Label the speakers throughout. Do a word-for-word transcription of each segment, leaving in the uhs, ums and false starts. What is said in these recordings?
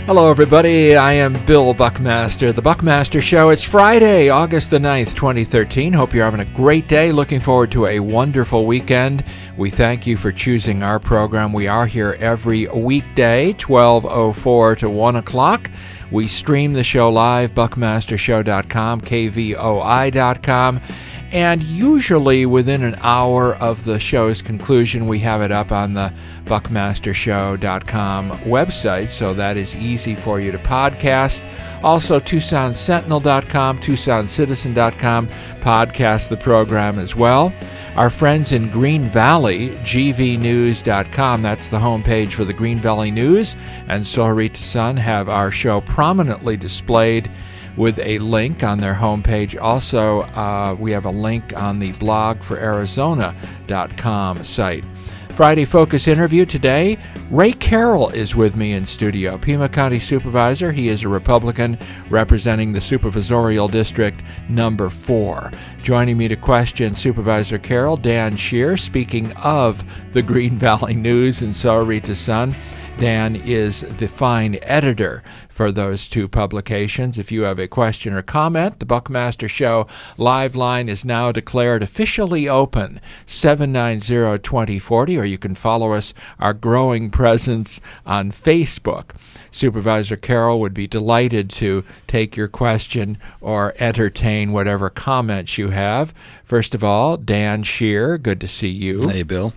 Speaker 1: Hello, everybody. I am Bill Buckmaster, The Buckmaster Show. It's Friday, August the ninth, twenty thirteen. Hope you're having a great day. Looking forward to a wonderful weekend. We thank you for choosing our program. We are here every weekday, twelve oh four to one o'clock. We stream the show live, buckmaster show dot com, K V O I dot com. And usually within an hour of the show's conclusion, we have it up on the buckmaster show dot com website, so that is easy for you to podcast. Also, Tucson Sentinel dot com, Tucson Citizen dot com podcast the program as well. Our friends in Green Valley, G V news dot com, that's the homepage for the Green Valley News, and Sohrita Sun have our show prominently displayed with a link on their homepage. Also, uh, we have a link on the blog for Arizona dot com site. Friday Focus interview today. Ray Carroll is with me in studio, Pima County Supervisor. He is a Republican representing the Supervisorial District number four. Joining me to question Supervisor Carroll, Dan Scheer. Speaking of the Green Valley News and Sohrita Sun, Dan is the fine editor for those two publications. If you have a question or comment, the Buckmaster Show live line is now declared officially open, seven nine zero, two zero four zero, or you can follow us, our growing presence on Facebook. Supervisor Carroll would be delighted to take your question or entertain whatever comments you have. First of all, Dan Scheer, good to see you.
Speaker 2: Hey, Bill.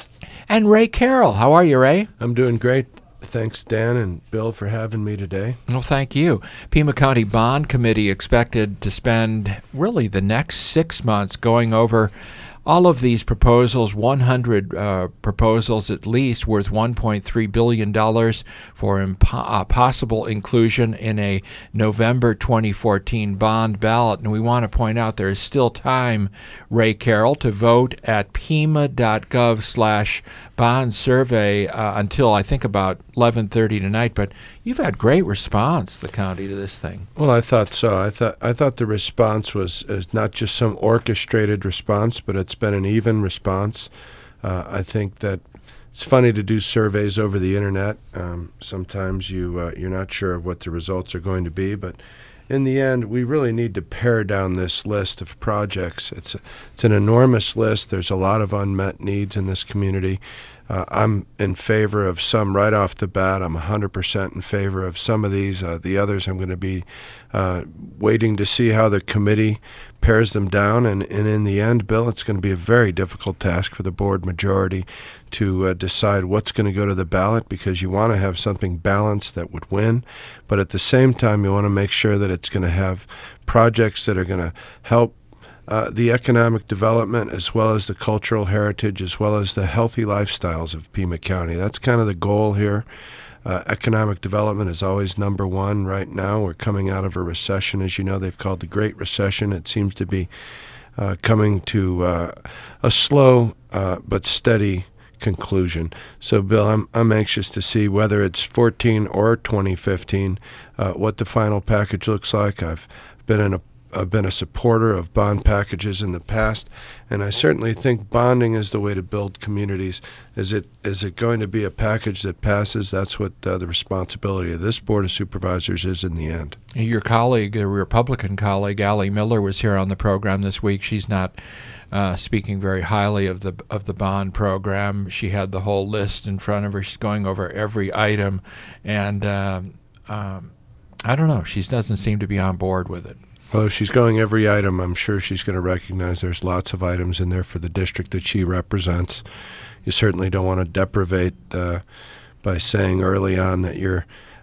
Speaker 1: And Ray Carroll. How are you, Ray?
Speaker 3: I'm doing great. Thanks, Dan and Bill, for having me today.
Speaker 1: Well, thank you. Pima County Bond Committee expected to spend really the next six months going over all of these proposals, one hundred uh, proposals at least, worth one point three billion dollars for impo- uh, possible inclusion in a November twenty fourteen bond ballot. And we want to point out there is still time, Ray Carroll, to vote at pima.gov slash bond survey uh, until I think about eleven thirty tonight. But you've had great response, the county, to this thing.
Speaker 3: Well, I thought so. I thought I thought the response was is not just some orchestrated response, but it's been an even response. Uh, I think that it's funny to do surveys over the internet. Um, sometimes you uh, you're not sure of what the results are going to be, but in the end, we really need to pare down this list of projects. It's a, it's an enormous list. There's a lot of unmet needs in this community. Uh, I'm in favor of some right off the bat. I'm one hundred percent in favor of some of these. Uh, the others, I'm going to be uh, waiting to see how the committee pares them down. And, and in the end, Bill, it's going to be a very difficult task for the board majority to uh, decide what's going to go to the ballot, because you want to have something balanced that would win. But at the same time, you want to make sure that it's going to have projects that are going to help Uh, the economic development, as well as the cultural heritage, as well as the healthy lifestyles of Pima County. That's kind of the goal here. Uh, economic development is always number one right now. We're coming out of a recession, as you know. They've called the Great Recession. It seems to be uh, coming to uh, a slow uh, but steady conclusion. So, Bill, I'm I'm anxious to see whether it's fourteen or twenty fifteen, uh, what the final package looks like. I've been in a I've been a supporter of bond packages in the past, and I certainly think bonding is the way to build communities. Is it is it going to be a package that passes? That's what uh, the responsibility of this Board of Supervisors is in the end.
Speaker 1: Your colleague, a Republican colleague, Allie Miller, was here on the program this week. She's not uh, speaking very highly of the of the bond program. She had the whole list in front of her. She's going over every item, and um, um, I don't know. She doesn't seem to be on board with it.
Speaker 3: Well, if she's going every item, I'm sure she's going to recognize there's lots of items in there for the district that she represents. You certainly don't want to deprivate uh, by saying early on that you're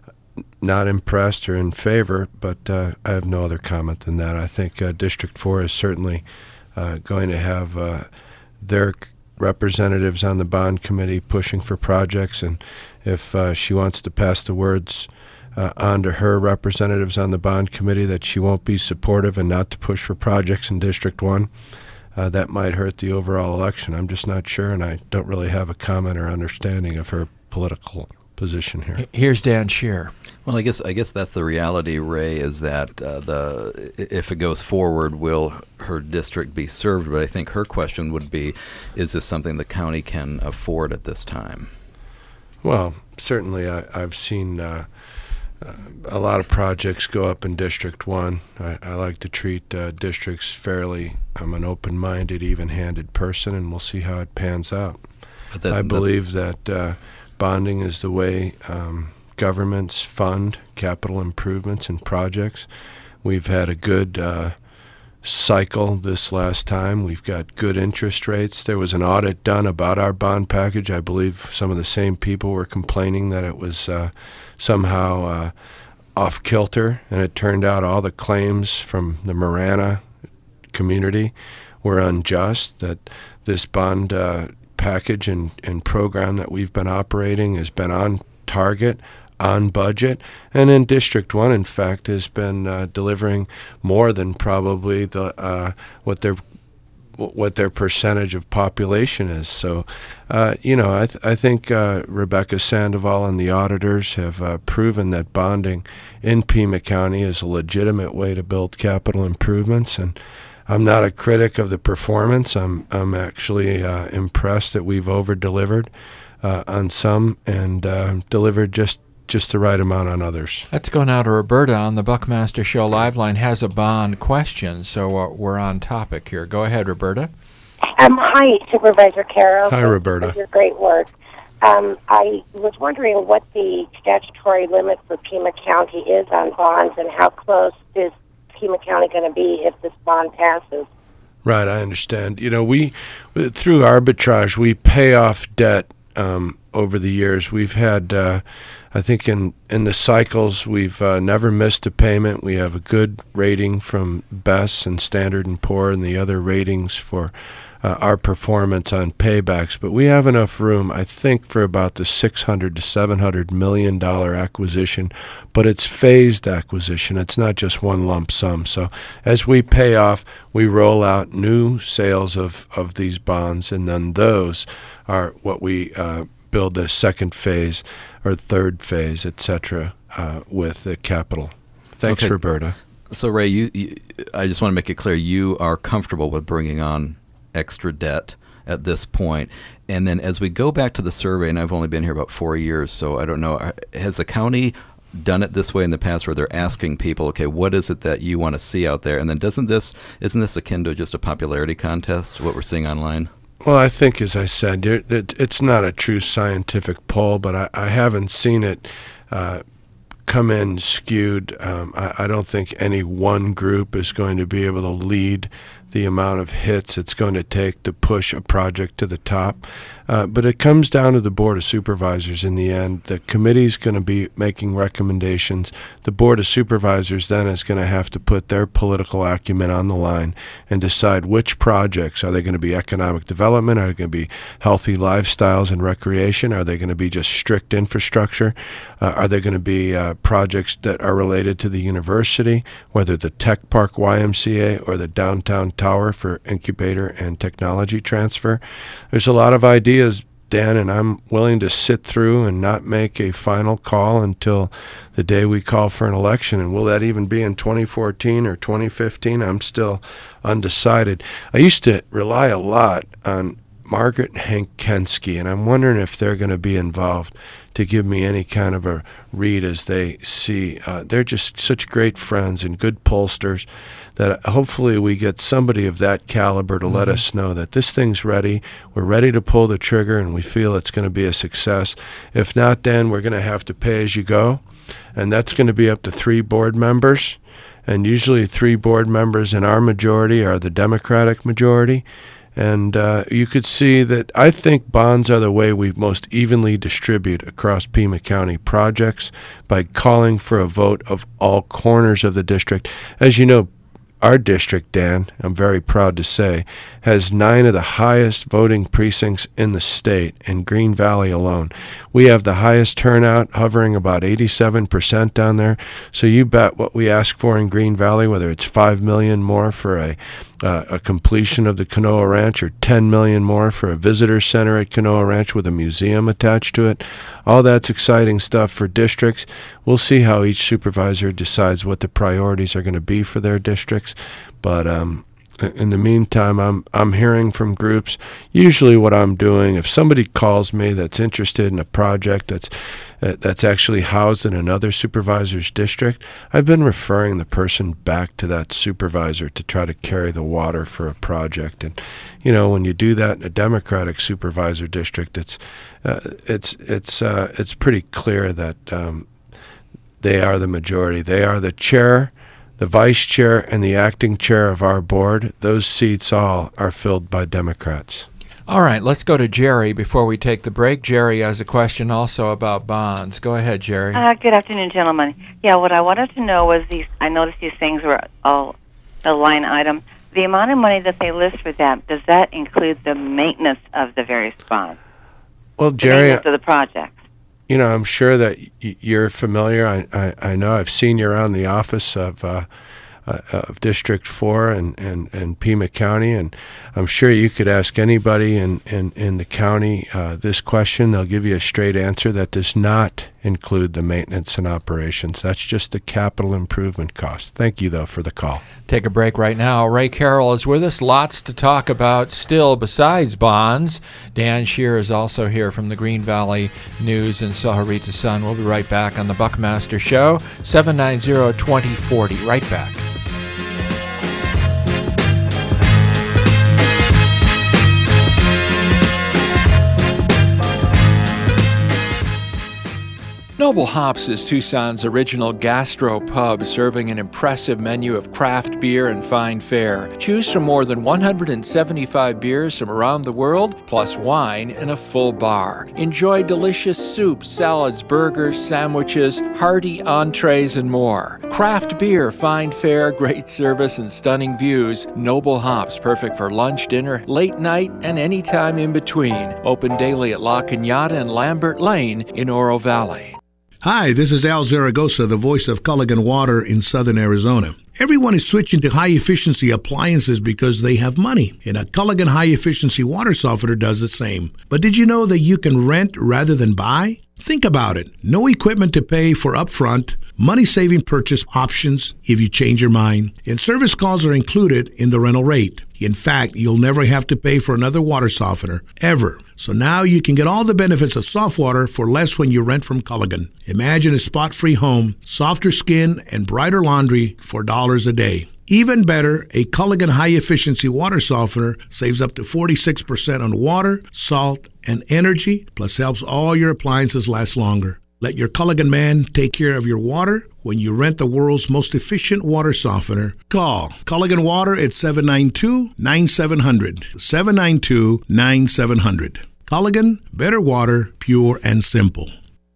Speaker 3: not impressed or in favor, but uh, I have no other comment than that. I think uh, District four is certainly uh, going to have uh, their representatives on the bond committee pushing for projects, and if uh, she wants to pass the words Uh, on to her representatives on the bond committee that she won't be supportive and not to push for projects in District one, uh, that might hurt the overall election. I'm just not sure, and I don't really have a comment or understanding of her political position here.
Speaker 1: Here's Dan Scheer.
Speaker 2: Well, I guess I guess that's the reality, Ray, is that uh, the if it goes forward, will her district be served? But I think her question would be, is this something the county can afford at this time?
Speaker 3: Well, certainly I, I've seen uh, a lot of projects go up in District one. I, I like to treat uh, districts fairly. I'm an open-minded, even-handed person, and we'll see how it pans out.
Speaker 2: But that,
Speaker 3: I believe that uh, bonding is the way um, governments fund capital improvements and projects. We've had a good uh, cycle this last time. We've got good interest rates. There was an audit done about our bond package. I believe some of the same people were complaining that it was uh, somehow uh, off kilter, and it turned out all the claims from the Marana community were unjust, that this bond uh, package and, and program that we've been operating has been on target, on budget, and in District one, in fact, has been uh, delivering more than probably the uh, what their what their percentage of population is. So, uh, you know, I, th- I think uh, Rebecca Sandoval and the auditors have uh, proven that bonding in Pima County is a legitimate way to build capital improvements. And I'm not a critic of the performance. I'm I'm actually uh, impressed that we've over-delivered uh, on some and uh, delivered just just the right amount on others.
Speaker 1: Let's go now to Roberta on the Buckmaster Show Live Line. Has a bond question, so uh, we're on topic here. Go ahead, Roberta.
Speaker 4: Um, hi, Supervisor Carroll.
Speaker 3: Hi, Roberta.
Speaker 4: For your great work. Um, I was wondering what the statutory limit for Pima County is on bonds, and how close is Pima County going to be if this bond passes?
Speaker 3: Right, I understand. You know, we, through arbitrage, we pay off debt um, over the years. We've had, uh, I think in, in the cycles, we've uh, never missed a payment. We have a good rating from B E S and Standard and Poor and the other ratings for uh, our performance on paybacks. But we have enough room, I think, for about the six hundred to seven hundred million dollar acquisition. But it's phased acquisition. It's not just one lump sum. So as we pay off, we roll out new sales of, of these bonds, and then those are what we uh, build a second phase or third phase, et cetera, uh, with the capital. Thanks,
Speaker 2: Okay.
Speaker 3: Roberta.
Speaker 2: So, Ray, you, you, I just want to make it clear, you are comfortable with bringing on extra debt at this point. And then as we go back to the survey, and I've only been here about four years, so I don't know, has the county done it this way in the past where they're asking people, okay, what is it that you want to see out there? And then doesn't this, isn't this akin to just a popularity contest, what we're seeing online?
Speaker 3: Well, I think, as I said, it, it, it's not a true scientific poll, but I, I haven't seen it uh, come in skewed. Um, I, I don't think any one group is going to be able to lead the amount of hits it's going to take to push a project to the top. Uh, but it comes down to the Board of Supervisors in the end. The committee's going to be making recommendations. The Board of Supervisors then is going to have to put their political acumen on the line and decide which projects. Are they going to be economic development? Are they going to be healthy lifestyles and recreation? Are they going to be just strict infrastructure? Uh, are they going to be uh, projects that are related to the university, whether the Tech Park Y M C A or the downtown tower for incubator and technology transfer? There's a lot of ideas, Dan, and I'm willing to sit through and not make a final call until the day we call for an election. And will that even be in twenty fourteen or twenty fifteen? I'm still undecided. I used to rely a lot on Margaret and Hank Kensky, and I'm wondering if they're going to be involved to give me any kind of a read as they see. Uh, they're just such great friends and good pollsters that hopefully we get somebody of that caliber to mm-hmm. let us know that this thing's ready. We're ready to pull the trigger, and we feel it's going to be a success. If not, then we're going to have to pay as you go, and that's going to be up to three board members. And usually three board members in our majority are the Democratic majority. And uh, you could see that I think bonds are the way we most evenly distribute across Pima County projects by calling for a vote of all corners of the district. As you know, our district, Dan, I'm very proud to say, has nine of the highest voting precincts in the state, in Green Valley alone. We have the highest turnout, hovering about eighty-seven percent down there. So you bet what we ask for in Green Valley, whether it's five million dollars more for a uh, a completion of the Canoa Ranch or ten million dollars more for a visitor center at Canoa Ranch with a museum attached to it. All that's exciting stuff for districts. We'll see how each supervisor decides what the priorities are going to be for their districts. But um, in the meantime, I'm I'm hearing from groups. Usually what I'm doing, if somebody calls me that's interested in a project that's uh, that's actually housed in another supervisor's district, I've been referring the person back to that supervisor to try to carry the water for a project. And, you know, when you do that in a Democratic supervisor district, it's uh, it's it's uh, it's pretty clear that um, they are the majority. They are the chair, the vice chair, and the acting chair of our board. Those seats all are filled by Democrats.
Speaker 1: All right, let's go to Jerry before we take the break. Jerry has a question also about bonds. Go ahead, Jerry.
Speaker 5: Uh, good afternoon, gentlemen. Yeah, what I wanted to know was these. I noticed these things were all a line item. The amount of money that they list for that, does that include the maintenance of the various bonds?
Speaker 3: Well,
Speaker 5: The
Speaker 3: Jerry,
Speaker 5: maintenance of the project.
Speaker 3: you know, I'm sure that y- you're familiar. I, I, I know I've seen you around the office of uh, uh, of District four and, and, and Pima County, and I'm sure you could ask anybody in, in, in the county uh, this question. They'll give you a straight answer. That does not include the maintenance and operations. That's just the capital improvement cost. Thank you, though, for the call.
Speaker 1: Take a break right now. Ray Carroll is with us. Lots to talk about still besides bonds. Dan Shear is also here from the Green Valley News and Sahuarita Sun. We'll be right back on the Buckmaster Show, seven nine zero, two zero four zero. Right back. Noble Hops is Tucson's original gastro pub, serving an impressive menu of craft beer and fine fare. Choose from more than one hundred seventy-five beers from around the world, plus wine and a full bar. Enjoy delicious soups, salads, burgers, sandwiches, hearty entrees, and more. Craft beer, fine fare, great service, and stunning views. Noble Hops, perfect for lunch, dinner, late night, and any time in between. Open daily at La Cañada and Lambert Lane in Oro Valley.
Speaker 6: Hi, this is Al Zaragoza, the voice of Culligan Water in southern Arizona. Everyone is switching to high-efficiency appliances because they have money, and a Culligan high-efficiency water softener does the same. But did you know that you can rent rather than buy? Think about it. No equipment to pay for upfront, money-saving purchase options if you change your mind, and service calls are included in the rental rate. In fact, you'll never have to pay for another water softener, ever. So now you can get all the benefits of soft water for less when you rent from Culligan. Imagine a spot-free home, softer skin, and brighter laundry for dollars a day. Even better, a Culligan high-efficiency water softener saves up to forty-six percent on water, salt, and energy, plus helps all your appliances last longer. Let your Culligan man take care of your water when you rent the world's most efficient water softener. Call Culligan Water at seven nine two, nine seven zero zero, seven nine two, nine seven zero zero. Culligan, better water, pure and simple.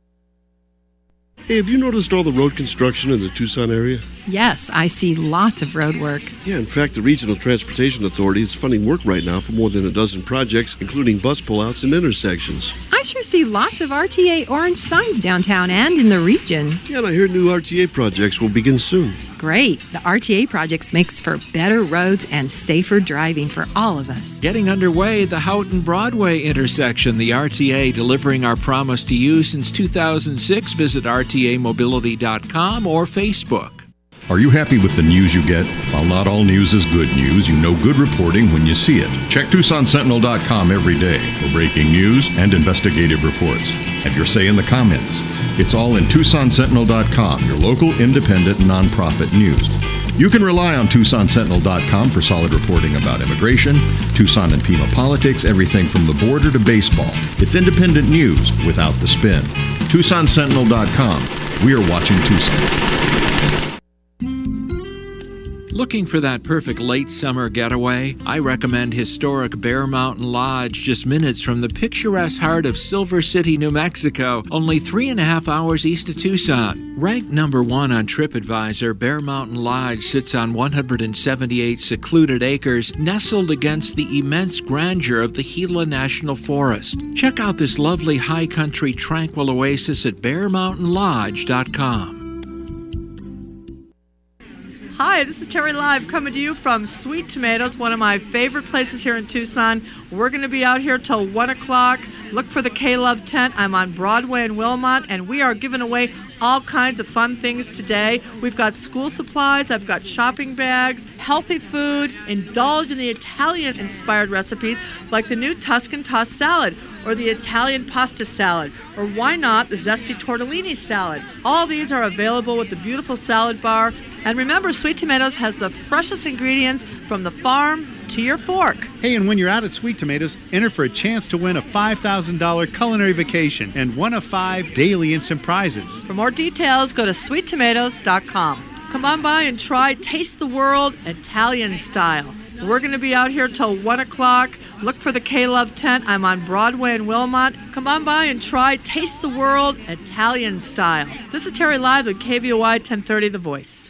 Speaker 7: Hey, have you noticed all the road construction in the Tucson area?
Speaker 8: Yes, I see lots of road work.
Speaker 7: Yeah, in fact, the Regional Transportation Authority is funding work right now for more than a dozen projects, including bus pullouts and intersections.
Speaker 8: I sure see lots of R T A orange signs downtown and in the region.
Speaker 7: Yeah, and I hear new R T A projects will begin soon.
Speaker 8: Great. The R T A projects makes for better roads and safer driving for all of us.
Speaker 1: Getting underway, the Houghton Broadway intersection, the R T A delivering our promise to you since two thousand six. Visit R T A mobility dot com or Facebook.
Speaker 9: Are you happy with the news you get? While not all news is good news, you know good reporting when you see it. Check Tucson Sentinel dot com every day for breaking news and investigative reports. Have your say in the comments. It's all in Tucson Sentinel dot com, your local independent nonprofit news. You can rely on Tucson Sentinel dot com for solid reporting about immigration, Tucson and Pima politics, everything from the border to baseball. It's independent news without the spin. Tucson Sentinel dot com. We are watching Tucson.
Speaker 1: Looking for that perfect late summer getaway? I recommend historic Bear Mountain Lodge, just minutes from the picturesque heart of Silver City, New Mexico, only three and a half hours east of Tucson. Ranked number one on TripAdvisor, Bear Mountain Lodge sits on one hundred seventy-eight secluded acres, nestled against the immense grandeur of the Gila National Forest. Check out this lovely high country tranquil oasis at bear mountain lodge dot com.
Speaker 10: Hi, this is Terry Live coming to you from Sweet Tomatoes, one of my favorite places here in Tucson. We're going to be out here till one o'clock. Look for the K-Love tent. I'm on Broadway in Wilmot, and we are giving away all kinds of fun things today. We've got school supplies, I've got shopping bags, healthy food, indulge in the Italian-inspired recipes like the new Tuscan tossed salad or the Italian pasta salad, or why not the zesty tortellini salad. All these are available with the beautiful salad bar. And remember, Sweet Tomatoes has the freshest ingredients from the farm to your fork.
Speaker 11: Hey, and when you're out at Sweet Tomatoes, enter for a chance to win a five thousand dollars culinary vacation and one of five daily instant prizes.
Speaker 10: For more details, go to sweet tomatoes dot com. Come on by and try Taste the World Italian style. We're going to be out here till one o'clock. Look for the K-Love tent. I'm on Broadway in Wilmot. Come on by and try Taste the World Italian style. This is Terry Live with K V O I ten thirty The Voice.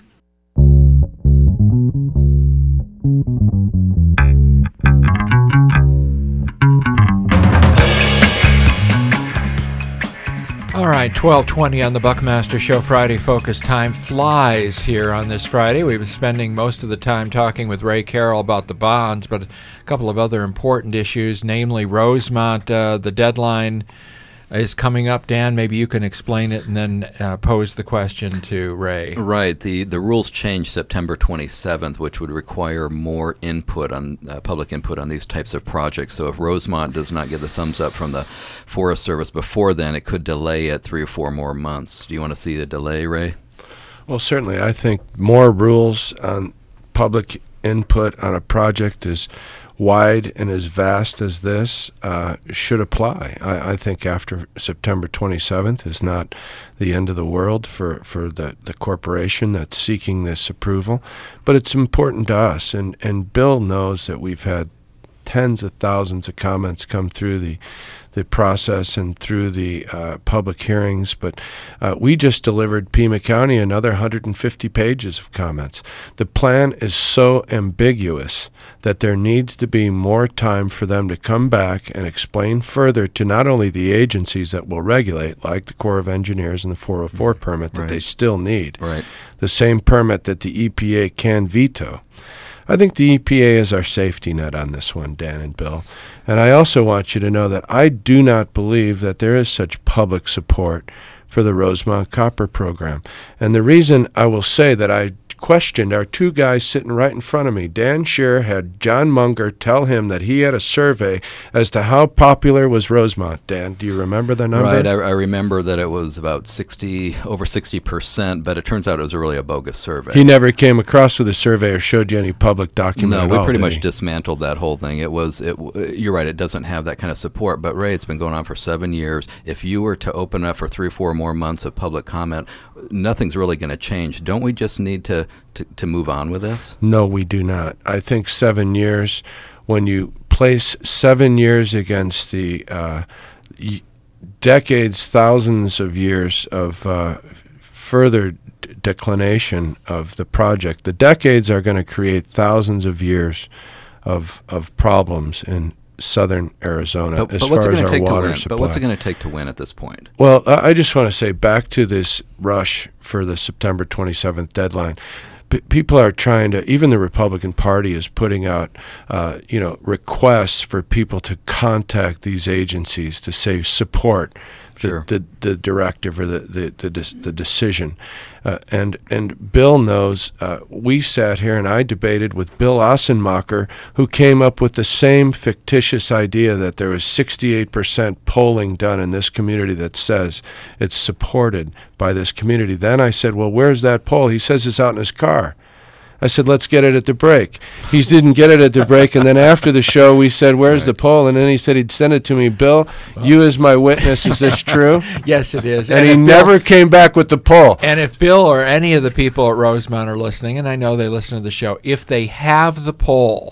Speaker 1: All right, twelve twenty on the Buckmaster Show. Friday Focus time flies here on this Friday. We've been spending most of the time talking with Ray Carroll about the bonds, but a couple of other important issues, namely Rosemont. Uh, the deadline is coming up. Dan, maybe you can explain it and then uh, pose the question to Ray.
Speaker 2: Right. The the rules changed September twenty-seventh, which would require more input on uh, public input on these types of projects. So if Rosemont does not get the thumbs up from the Forest Service before then, it could delay it three or four more months. Do you want to see the delay, Ray?
Speaker 3: Well, certainly. I think more rules on public input on a project is wide and as vast as this uh, should apply. I, I think after September twenty-seventh is not the end of the world for, for the, the corporation that's seeking this approval, but it's important to us. And, and Bill knows that we've had tens of thousands of comments come through the the process and through the uh, public hearings, but uh, we just delivered Pima County another one hundred fifty pages of comments. The plan is so ambiguous that there needs to be more time for them to come back and explain further to not only the agencies that will regulate, like the Corps of Engineers and the four oh four permit that
Speaker 2: Right.
Speaker 3: they still need,
Speaker 2: Right.
Speaker 3: the same permit that the E P A can veto. I think the E P A is our safety net on this one, Dan and Bill. And I also want you to know that I do not believe that there is such public support for the Rosemont Copper Program. And the reason I will say that I questioned our two guys sitting right in front of me. Dan Scheer had John Munger tell him that he had a survey as to how popular was Rosemont. Dan, do you remember the number?
Speaker 2: Right. I, I remember that it was about sixty, over sixty percent, but it turns out it was really a bogus survey.
Speaker 3: He never came across with a survey or showed you any public document
Speaker 2: No,
Speaker 3: at
Speaker 2: we
Speaker 3: all,
Speaker 2: pretty
Speaker 3: did
Speaker 2: much
Speaker 3: he?
Speaker 2: dismantled that whole thing. It was, it. You're right, it doesn't have that kind of support. But Ray, it's been going on for seven years. If you were to open up for three or four more months of public comment, nothing's really going to change. Don't we just need to, to, to move on with this?
Speaker 3: No, we do not. I think seven years, when you place seven years against the uh, y- decades, thousands of years of uh, further d- declination of the project, the decades are going to create thousands of years of of problems in southern Arizona
Speaker 2: But,
Speaker 3: as
Speaker 2: but what's
Speaker 3: far
Speaker 2: it
Speaker 3: as
Speaker 2: going
Speaker 3: our
Speaker 2: to take to
Speaker 3: water
Speaker 2: win?
Speaker 3: supply.
Speaker 2: But what's it going to take to win at this point?
Speaker 3: Well, I I just want to say back to this rush for the September twenty-seventh deadline. P- people are trying to, even the Republican Party is putting out, uh, you know, requests for people to contact these agencies to say support the,
Speaker 2: Sure.
Speaker 3: the, the directive or the the the, de- the decision. Uh, and and Bill knows. Uh, we sat here and I debated with Bill Ossenmacher, who came up with the same fictitious idea that there was sixty-eight percent polling done in this community that says it's supported by this community. Then I said, well, where's that poll? He says it's out in his car. I said, let's get it at the break. He didn't get it at the break, and then after the show, we said, where's the poll? And then he said he'd send it to me. Bill, you as my witness, is this true?
Speaker 1: Yes, it is.
Speaker 3: And,
Speaker 1: And
Speaker 3: he
Speaker 1: if Bill-
Speaker 3: never came back with the poll.
Speaker 1: And if Bill or any of the people at Rosemont are listening, and I know they listen to the show, if they have the poll,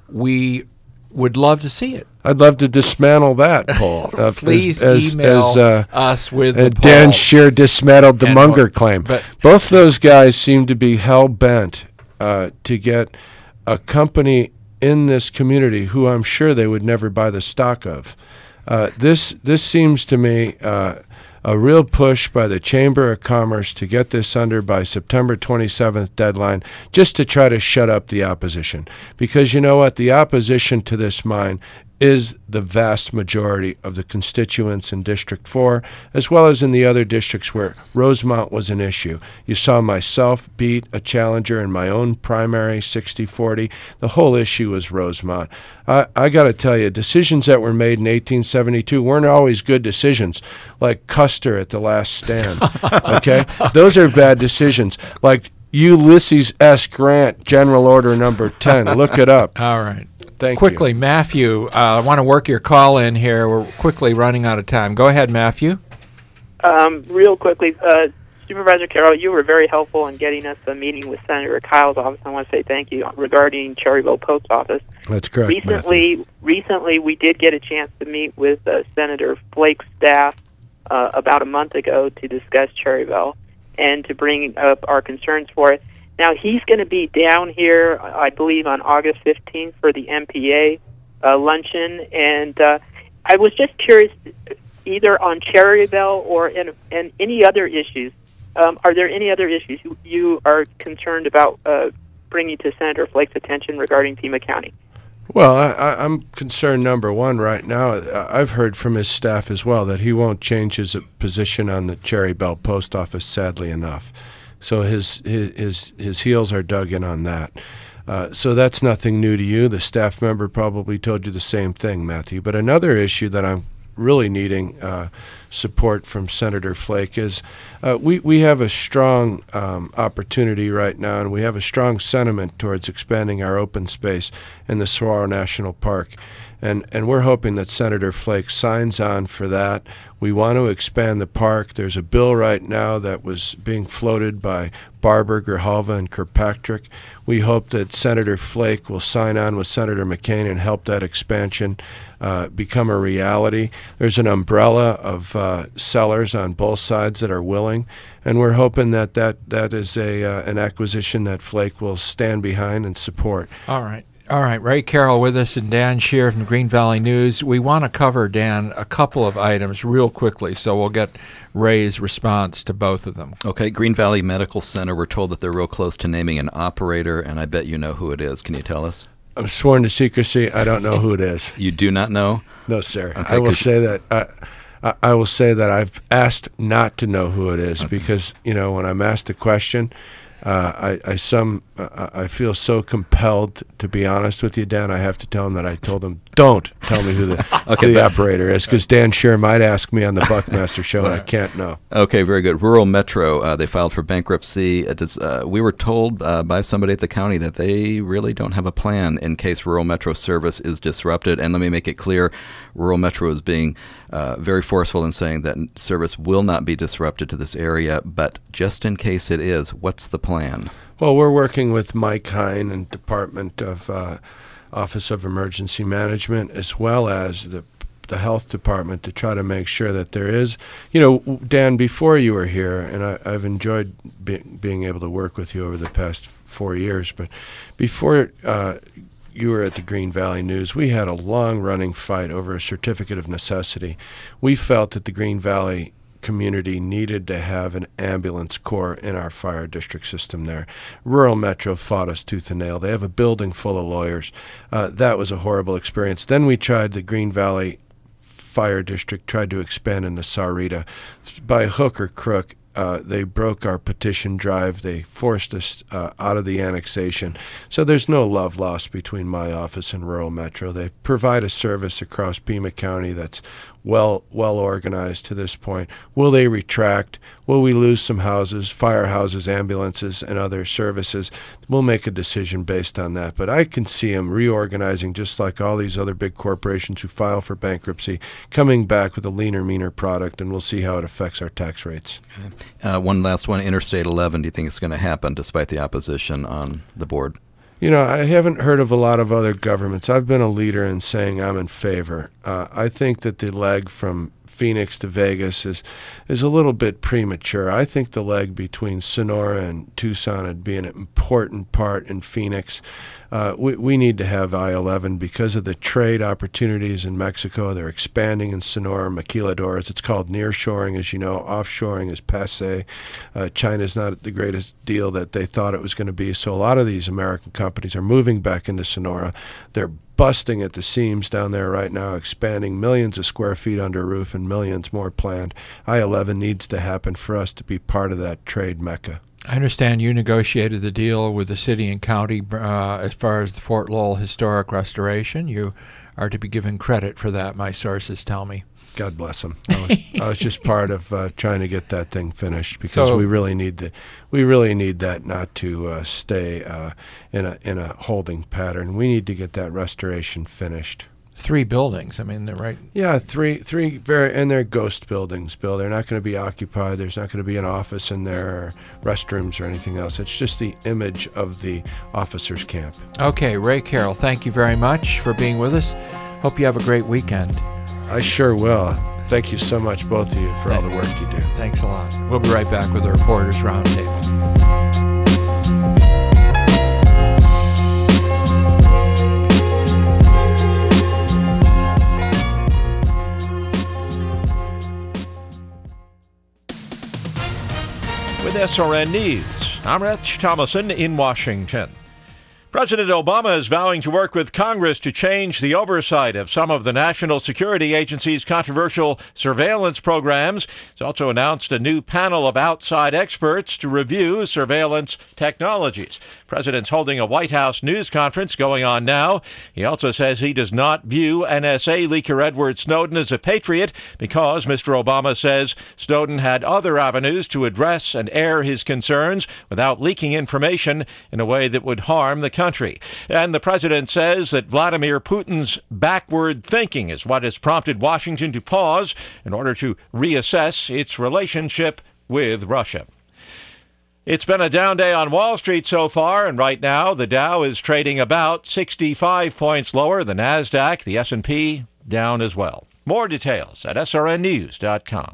Speaker 1: we would love to see it.
Speaker 3: I'd love to dismantle that poll. Uh,
Speaker 1: Please
Speaker 3: as,
Speaker 1: email
Speaker 3: as, uh,
Speaker 1: us with
Speaker 3: uh,
Speaker 1: the
Speaker 3: Dan
Speaker 1: poll.
Speaker 3: Scheer dismantled the
Speaker 1: And
Speaker 3: Munger
Speaker 1: what-
Speaker 3: claim.
Speaker 1: but-
Speaker 3: Both those guys seem to be hell-bent uh, to get a company in this community who I'm sure they would never buy the stock of. Uh, this this seems to me uh, a real push by the Chamber of Commerce to get this under by September twenty-seventh deadline, just to try to shut up the opposition. Because you know what? The opposition to this mine is the vast majority of the constituents in District four, as well as in the other districts where Rosemont was an issue. You saw myself beat a challenger in my own primary, sixty forty. The whole issue was Rosemont. I, I got to tell you, decisions that were made in eighteen seventy-two weren't always good decisions, like Custer at the last stand, okay? Those are bad decisions, like Ulysses S. Grant, General Order Number ten. Look it up.
Speaker 1: All right.
Speaker 3: Thank
Speaker 1: quickly,
Speaker 3: you.
Speaker 1: Matthew, uh, I want to work your call in here. We're quickly running out of time. Go ahead, Matthew.
Speaker 12: Um, real quickly, uh, Supervisor Carroll, you were very helpful in getting us a meeting with Senator Kyle's office. I want to say thank you regarding Cherryville Post Office.
Speaker 3: That's correct,
Speaker 12: Recently,
Speaker 3: Matthew.
Speaker 12: recently we did get a chance to meet with uh, Senator Flake's staff uh, about a month ago to discuss Cherryville and to bring up our concerns for it. Now, he's going to be down here, I believe, on August fifteenth for the M P A uh, luncheon. And uh, I was just curious, either on Cherryville or in, in any other issues, um, are there any other issues you, you are concerned about uh, bringing to Senator Flake's attention regarding Pima County?
Speaker 3: Well, I, I, I'm concerned, number one, right now. I've heard from his staff as well that he won't change his position on the Cherryville Post Office, sadly enough. So his his his, his heels are dug in on that. Uh, so that's nothing new to you. The staff member probably told you the same thing, Matthew. But another issue that I'm really needing uh, support from Senator Flake is uh, we, we have a strong um, opportunity right now, and we have a strong sentiment towards expanding our open space in the Saguaro National Park. And, and we're hoping that Senator Flake signs on for that. We want to expand the park. There's a bill right now that was being floated by Barber, Grijalva, and Kirkpatrick. We hope that Senator Flake will sign on with Senator McCain and help that expansion uh, become a reality. There's an umbrella of uh, sellers on both sides that are willing, and we're hoping that that, that is a uh, an acquisition that Flake will stand behind and support.
Speaker 1: All right. All right, Ray Carroll with us and Dan Shear from Green Valley News. We want to cover, Dan, a couple of items real quickly, so we'll get Ray's response to both of them.
Speaker 2: Okay, Green Valley Medical Center, we're told that they're real close to naming an operator, and I bet you know who it is. Can you tell us?
Speaker 3: I'm sworn to secrecy. I don't know who it is.
Speaker 2: You do not know?
Speaker 3: No, sir.
Speaker 2: Okay,
Speaker 3: I will say that I, I, I will say that I've asked not to know who it is, okay. Because, you know, when I'm asked a question, Uh, I, I some uh, I feel so compelled to be honest with you, Dan. I have to tell him that I told him, don't tell me who the, okay, who the operator is, because Dan Shear might ask me on the Buckmaster Show, and I can't know.
Speaker 2: Okay, very good. Rural Metro, uh, they filed for bankruptcy. It is, uh, we were told uh, by somebody at the county that they really don't have a plan in case Rural Metro service is disrupted. And let me make it clear, Rural Metro is being uh, very forceful in saying that service will not be disrupted to this area, but just in case it is, what's the plan?
Speaker 3: Well, we're working with Mike Hine and Department of uh, Office of Emergency Management, as well as the the health department, to try to make sure that there is, you know, Dan, before you were here, and I, I've enjoyed be, being able to work with you over the past four years, but before uh, you were at the Green Valley News, we had a long-running fight over a certificate of necessity. We felt that the Green Valley community needed to have an ambulance corps in our fire district system there. Rural Metro fought us tooth and nail. They have a building full of lawyers. Uh, that was a horrible experience. Then we tried the Green Valley Fire District, tried to expand into Sahuarita. By hook or crook, uh, they broke our petition drive. They forced us uh, out of the annexation. So there's no love lost between my office and Rural Metro. They provide a service across Pima County that's well well organized to this point. Will they retract? Will we lose some houses, firehouses, ambulances, and other services? We'll make a decision based on that. But I can see them reorganizing, just like all these other big corporations who file for bankruptcy, coming back with a leaner, meaner product, and we'll see how it affects our tax rates.
Speaker 2: Okay. Uh, one last one, Interstate eleven, do you think it's going to happen despite the opposition on the board?
Speaker 3: You know, I haven't heard of a lot of other governments. I've been a leader in saying I'm in favor. Uh, I think that the leg from Phoenix to Vegas is is a little bit premature. I think the leg between Sonora and Tucson would be an important part in Phoenix. Uh, we, we need to have I eleven because of the trade opportunities in Mexico. They're expanding in Sonora, Maquiladores. It's called nearshoring, as you know. Offshoring is passé. Uh, China's not the greatest deal that they thought it was going to be. So a lot of these American companies are moving back into Sonora. They're busting at the seams down there right now, expanding millions of square feet under roof and millions more planned. I eleven needs to happen for us to be part of that trade mecca.
Speaker 1: I understand you negotiated the deal with the city and county uh, as far as the Fort Lowell Historic Restoration. You are to be given credit for that, my sources tell me.
Speaker 3: God bless them. I was, I was just part of uh, trying to get that thing finished because
Speaker 1: So-
Speaker 3: we really need to, we really need that not to uh, stay uh, in a in a holding pattern. We need to get that restoration finished.
Speaker 1: Three buildings. I mean, they're right.
Speaker 3: Yeah, three, three very, and they're ghost buildings, Bill. They're not going to be occupied. There's not going to be an office in there, or restrooms, or anything else. It's just the image of the officers' camp.
Speaker 1: Okay, Ray Carroll, thank you very much for being with us. Hope you have a great weekend.
Speaker 3: I sure will. Thank you so much, both of you, for all the work you do.
Speaker 1: Thanks a lot. We'll be right back with the Reporters Roundtable.
Speaker 13: With S R N News, I'm Rich Thomason in Washington. President Obama is vowing to work with Congress to change the oversight of some of the National Security Agency's controversial surveillance programs. He's also announced a new panel of outside experts to review surveillance technologies. The president's holding a White House news conference going on now. He also says he does not view N S A leaker Edward Snowden as a patriot because Mister Obama says Snowden had other avenues to address and air his concerns without leaking information in a way that would harm the country. And the president says that Vladimir Putin's backward thinking is what has prompted Washington to pause in order to reassess its relationship with Russia. It's been a down day on Wall Street so far, and right now the Dow is trading about sixty-five points lower. The NASDAQ, the S and P, down as well. More details at S R N news dot com.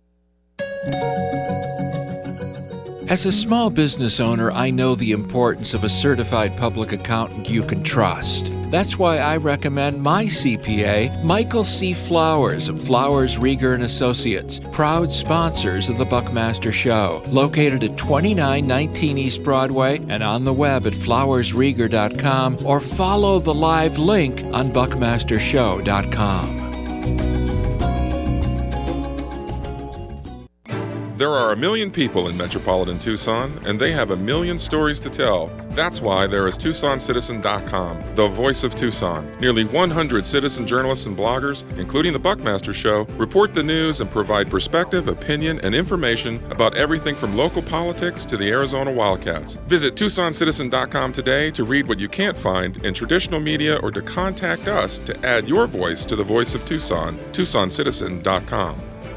Speaker 1: As a small business owner, I know the importance of a certified public accountant you can trust. That's why I recommend my C P A, Michael C. Flowers of Flowers, Rieger and Associates, proud sponsors of the Buckmaster Show, located at twenty-nine nineteen East Broadway and on the web at flowers rieger dot com, or follow the live link on buckmaster show dot com.
Speaker 14: There are a million people in metropolitan Tucson, and they have a million stories to tell. That's why there is Tucson Citizen dot com, the voice of Tucson. Nearly one hundred citizen journalists and bloggers, including the Buckmaster Show, report the news and provide perspective, opinion, and information about everything from local politics to the Arizona Wildcats. Visit Tucson Citizen dot com today to read what you can't find in traditional media or to contact us to add your voice to the voice of Tucson. Tucson Citizen dot com.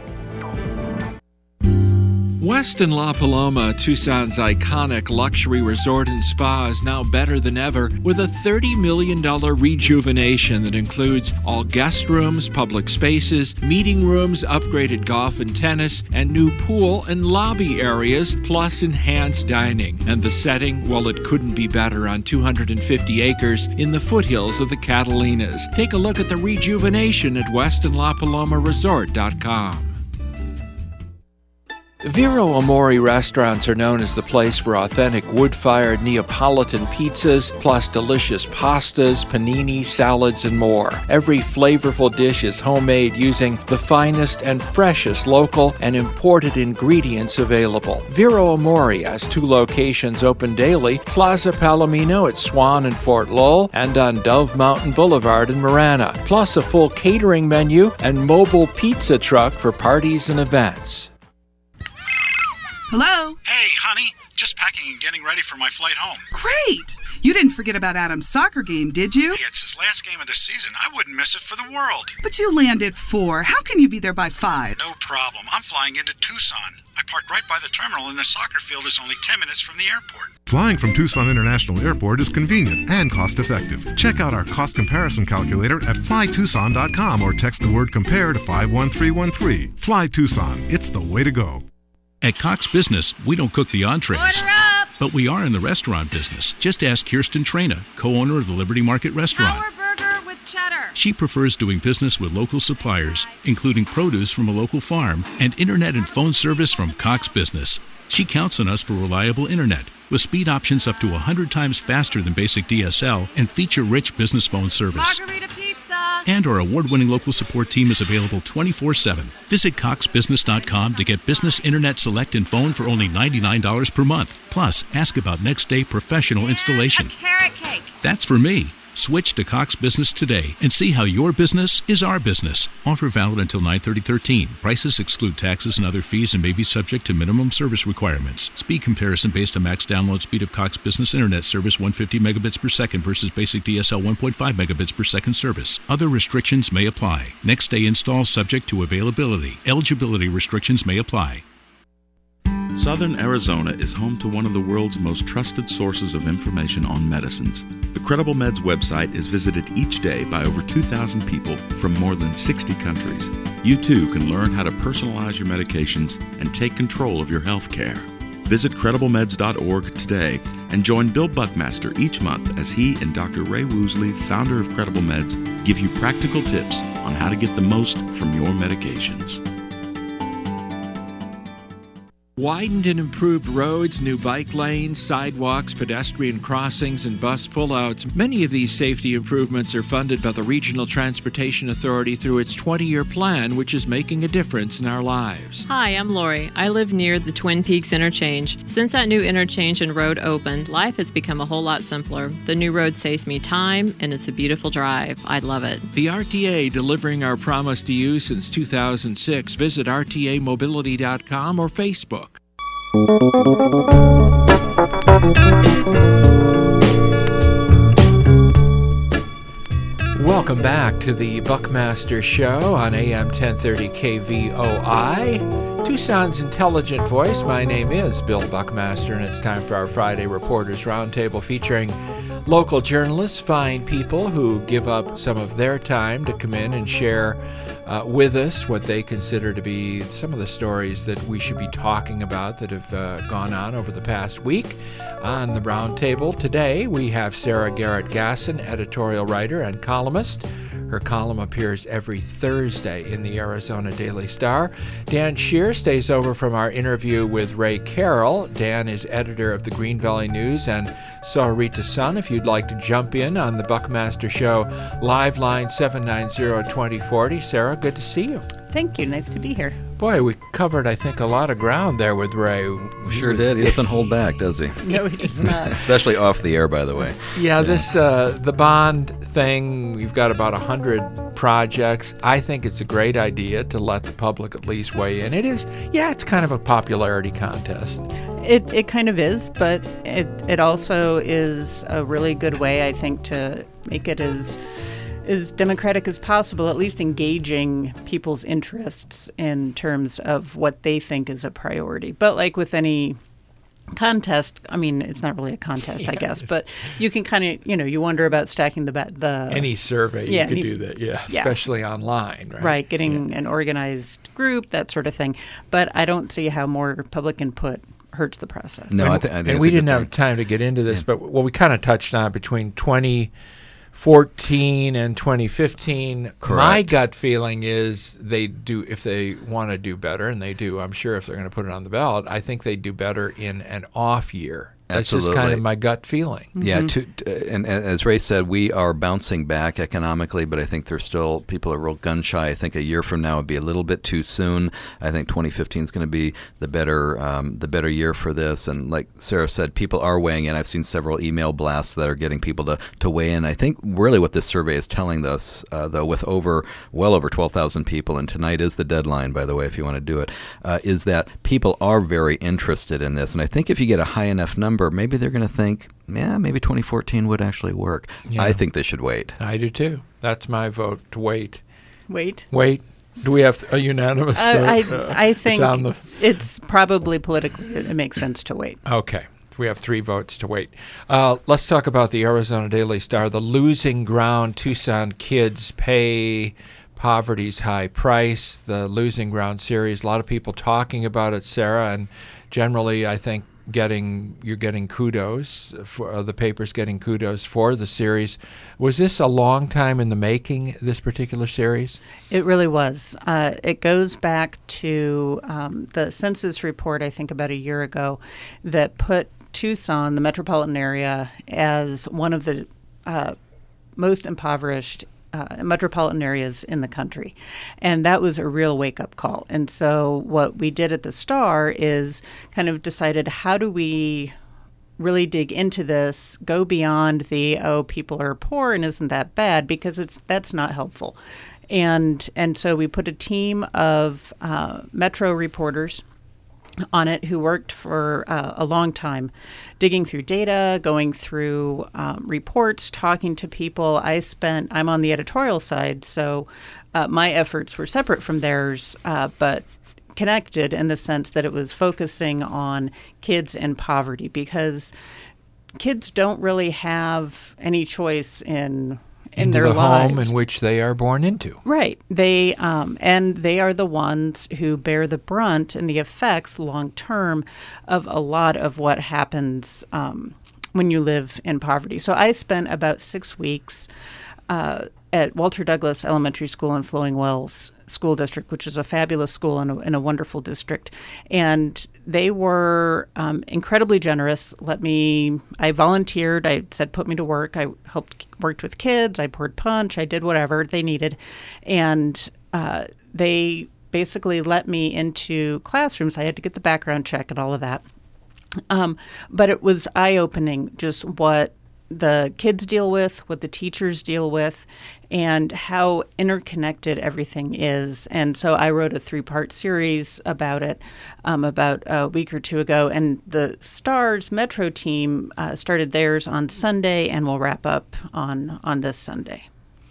Speaker 1: Westin La Paloma, Tucson's iconic luxury resort and spa, is now better than ever with a thirty million dollars rejuvenation that includes all guest rooms, public spaces, meeting rooms, upgraded golf and tennis, and new pool and lobby areas, plus enhanced dining. And the setting, well, it couldn't be better on two hundred fifty acres in the foothills of the Catalinas. Take a look at the rejuvenation at westin la paloma resort dot com. Vero Amore restaurants are known as the place for authentic wood-fired Neapolitan pizzas, plus delicious pastas, panini, salads, and more. Every flavorful dish is homemade using the finest and freshest local and imported ingredients available. Vero Amore has two locations open daily, Plaza Palomino at Swan and Fort Lowell, and on Dove Mountain Boulevard in Marana, plus a full catering menu and mobile pizza truck for parties and events.
Speaker 15: Hello?
Speaker 16: Hey, honey. Just packing and getting ready for my flight home.
Speaker 15: Great! You didn't forget about Adam's soccer game, did you?
Speaker 16: Hey, it's his last game of the season. I wouldn't miss it for the world.
Speaker 15: But you land at four. How can you be there by five?
Speaker 16: No problem. I'm flying into Tucson. I parked right by the terminal, and the soccer field is only ten minutes from the airport.
Speaker 17: Flying from Tucson International Airport is convenient and cost-effective. Check out our cost comparison calculator at fly tucson dot com or text the word COMPARE to five one three one three. Fly Tucson. It's the way to go.
Speaker 18: At Cox Business, we don't cook the entrees, but we are in the restaurant business. Just ask Kirsten Trena, co-owner of the Liberty Market Restaurant.
Speaker 19: Power burger with cheddar.
Speaker 18: She prefers doing business with local suppliers, including produce from a local farm and internet and phone service from Cox Business. She counts on us for reliable internet, with speed options up to one hundred times faster than basic D S L and feature-rich business phone service.
Speaker 19: Margarita pizza!
Speaker 18: And our award-winning local support team is available twenty-four seven. Visit cox business dot com to get business internet select and phone for only ninety-nine dollars per month. Plus, ask about next-day professional installation.
Speaker 19: A carrot cake!
Speaker 18: That's for me. Switch to Cox Business today and see how your business is our business. Offer valid until nine thirty thirteen. Prices exclude taxes and other fees and may be subject to minimum service requirements. Speed comparison based on max download speed of Cox Business Internet service one hundred fifty megabits per second versus basic D S L one point five megabits per second service. Other restrictions may apply. Next day install subject to availability. Eligibility restrictions may apply.
Speaker 20: Southern Arizona is home to one of the world's most trusted sources of information on medicines. The Credible Meds website is visited each day by over two thousand people from more than sixty countries. You too can learn how to personalize your medications and take control of your health care. Visit credible meds dot org today and join Bill Buckmaster each month as he and Doctor Ray Woosley, founder of Credible Meds, give you practical tips on how to get the most from your medications.
Speaker 1: Widened and improved roads, new bike lanes, sidewalks, pedestrian crossings, and bus pullouts. Many of these safety improvements are funded by the Regional Transportation Authority through its twenty-year plan, which is making a difference in our lives.
Speaker 21: Hi, I'm Lori. I live near the Twin Peaks interchange. Since that new interchange and road opened, life has become a whole lot simpler. The new road saves me time, and it's a beautiful drive. I love it.
Speaker 1: The R T A, delivering our promise to you since two thousand six. Visit R T A mobility dot com or Facebook. Welcome back to the Buckmaster Show on A M ten thirty K V O I, Tucson's intelligent voice. My name is Bill Buckmaster, and it's time for our Friday Reporters Roundtable featuring local journalists, fine people who give up some of their time to come in and share uh, with us what they consider to be some of the stories that we should be talking about that have uh, gone on over the past week. On the roundtable today, we have Sarah Garrett Gasson, editorial writer and columnist. Her column appears every Thursday in the Arizona Daily Star. Dan Shear stays over from our interview with Ray Carroll. Dan is editor of the Green Valley News and Sahuarita Sun. If you'd like to jump in on the Buckmaster Show live line seven nine zero, two zero four zero. Sarah, good to see you.
Speaker 22: Thank you. Nice to be here.
Speaker 1: Boy, we covered, I think, a lot of ground there with Ray.
Speaker 2: We sure did. He doesn't hold back, does he?
Speaker 22: No, he does not.
Speaker 2: Especially off the air, by the way.
Speaker 1: Yeah, yeah. this uh, the bond thing, we've got about one hundred projects. I think it's a great idea to let the public at least weigh in. It is, yeah, it's kind of a popularity contest.
Speaker 22: It it kind of is, but it, it also is a really good way, I think, to make it as... as democratic as possible, at least engaging people's interests in terms of what they think is a priority. But like with any contest, I mean, it's not really a contest, yeah. I guess, but you can kind of, you know, you wonder about stacking the ba- the
Speaker 1: any survey
Speaker 22: yeah,
Speaker 1: you could
Speaker 22: any,
Speaker 1: do that, yeah,
Speaker 22: yeah,
Speaker 1: especially online, right?
Speaker 22: Right, getting
Speaker 1: yeah.
Speaker 22: an organized group, that sort of thing. But I don't see how more public input hurts the process.
Speaker 2: No,
Speaker 22: and,
Speaker 2: I, th- I think
Speaker 1: and we didn't have time to get into this, yeah. but what we kind of touched on between twenty fourteen and twenty fifteen,
Speaker 2: correct.
Speaker 1: My gut feeling is they do, if they want to do better, and they do, I'm sure if they're going to put it on the ballot, I think they do better in an off year. That's
Speaker 2: Absolutely.
Speaker 1: just kind of my gut feeling.
Speaker 22: Mm-hmm.
Speaker 2: Yeah, to, to, and, and as Ray said, we are bouncing back economically, but I think there's still, people are real gun shy. I think a year from now would be a little bit too soon. I think twenty fifteen is going to be the better um, the better year for this. And like Sarah said, people are weighing in. I've seen several email blasts that are getting people to, to weigh in. I think really what this survey is telling us, uh, though, with over well over twelve thousand people, and tonight is the deadline, by the way, if you want to do it, uh, is that people are very interested in this. And I think if you get a high enough number, maybe they're going to think, yeah, maybe twenty fourteen would actually work. Yeah. I think they should wait.
Speaker 1: I do too. That's my vote, to wait.
Speaker 22: Wait.
Speaker 1: Wait. Do we have a unanimous
Speaker 22: uh,
Speaker 1: vote?
Speaker 22: I,
Speaker 1: Uh,
Speaker 22: I think
Speaker 1: it's, the
Speaker 22: it's probably politically, it, it makes sense to wait.
Speaker 1: Okay. We have three votes to wait. Uh, let's talk about the Arizona Daily Star. The losing ground Tucson kids pay poverty's high price. The Losing Ground series, a lot of people talking about it, Sarah, and generally I think getting you're getting kudos for uh, the paper's getting kudos for the series. Was this a long time in the making, this particular series?
Speaker 22: It really was. Uh, it goes back to um, the census report, I think about a year ago, that put Tucson, the metropolitan area, as one of the uh, most impoverished Uh, metropolitan areas in the country. And that was a real wake-up call. And so what we did at the Star is kind of decided, how do we really dig into this, go beyond the, oh, people are poor and isn't that bad, because it's that's not helpful. And, and so we put a team of uh, Metro reporters on it who worked for uh, a long time, digging through data, going through um, reports, talking to people. I spent, I'm on the editorial side, so uh, my efforts were separate from theirs, uh, but connected in the sense that it was focusing on kids in poverty, because kids don't really have any choice in in
Speaker 1: into
Speaker 22: their
Speaker 1: the
Speaker 22: lives.
Speaker 1: home in which they are born into.
Speaker 22: Right. They um, and they are the ones who bear the brunt and the effects long term of a lot of what happens um, when you live in poverty. So I spent about six weeks uh, at Walter Douglas Elementary School in Flowing Wells School District, which is a fabulous school and a, and a wonderful district. And they were um, incredibly generous. Let me, I volunteered. I said, put me to work. I helped, worked with kids. I poured punch. I did whatever they needed. And uh, they basically let me into classrooms. I had to get the background check and all of that. Um, but it was eye-opening just what the kids deal with, what the teachers deal with, and how interconnected everything is. And so I wrote a three-part series about it um, about a week or two ago. And the Star's Metro team uh, started theirs on Sunday and will wrap up on, on this Sunday.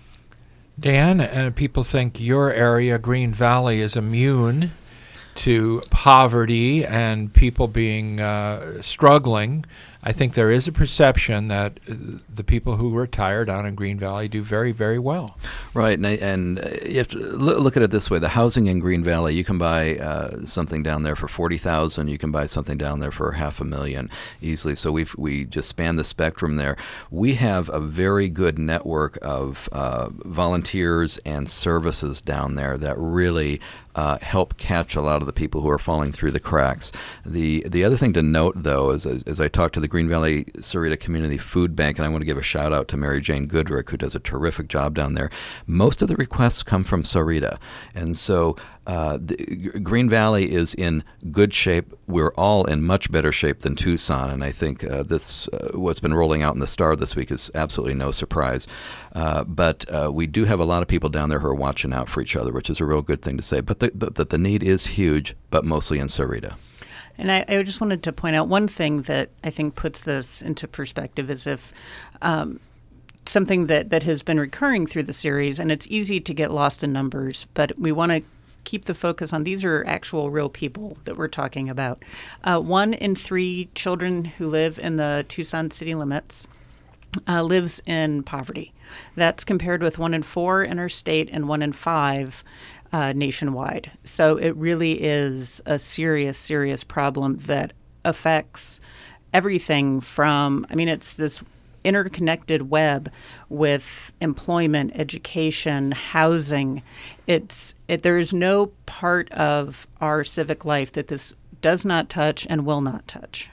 Speaker 1: Dan, uh, people think your area, Green Valley, is immune to poverty and people being uh, struggling. I think there is a perception that uh, the people who retire down in Green Valley do very, very well.
Speaker 2: Right, and, and uh, you have to look, look at it this way. The housing in Green Valley, you can buy uh, something down there for forty thousand dollars. You can buy something down there for half a million easily. So we've, we just span the spectrum there. We have a very good network of uh, volunteers and services down there that really Uh, help catch a lot of the people who are falling through the cracks. The the other thing to note, though, is as, as I talked to the Green Valley Sahuarita Community Food Bank, and I want to give a shout out to Mary Jane Goodrick, who does a terrific job down there. Most of the requests come from Sahuarita, and so uh, the, Green Valley is in good shape. We're all in much better shape than Tucson, and I think uh, this uh, what's been rolling out in the Star this week is absolutely no surprise. Uh, but uh, we do have a lot of people down there who are watching out for each other, which is a real good thing to say. But the, but, but the need is huge, but mostly in Sahuarita.
Speaker 22: And I, I just wanted to point out one thing that I think puts this into perspective is if um, something that, that has been recurring through the series, and it's easy to get lost in numbers, but we want to keep the focus on these are actual real people that we're talking about. Uh, one in three children who live in the Tucson city limits uh, lives in poverty. That's compared with one in four in our state and one in five uh, nationwide. So it really is a serious, serious problem that affects everything from, I mean, it's this interconnected web with employment, education, housing. It's it, there is no part of our civic life that this does not touch and will not touch.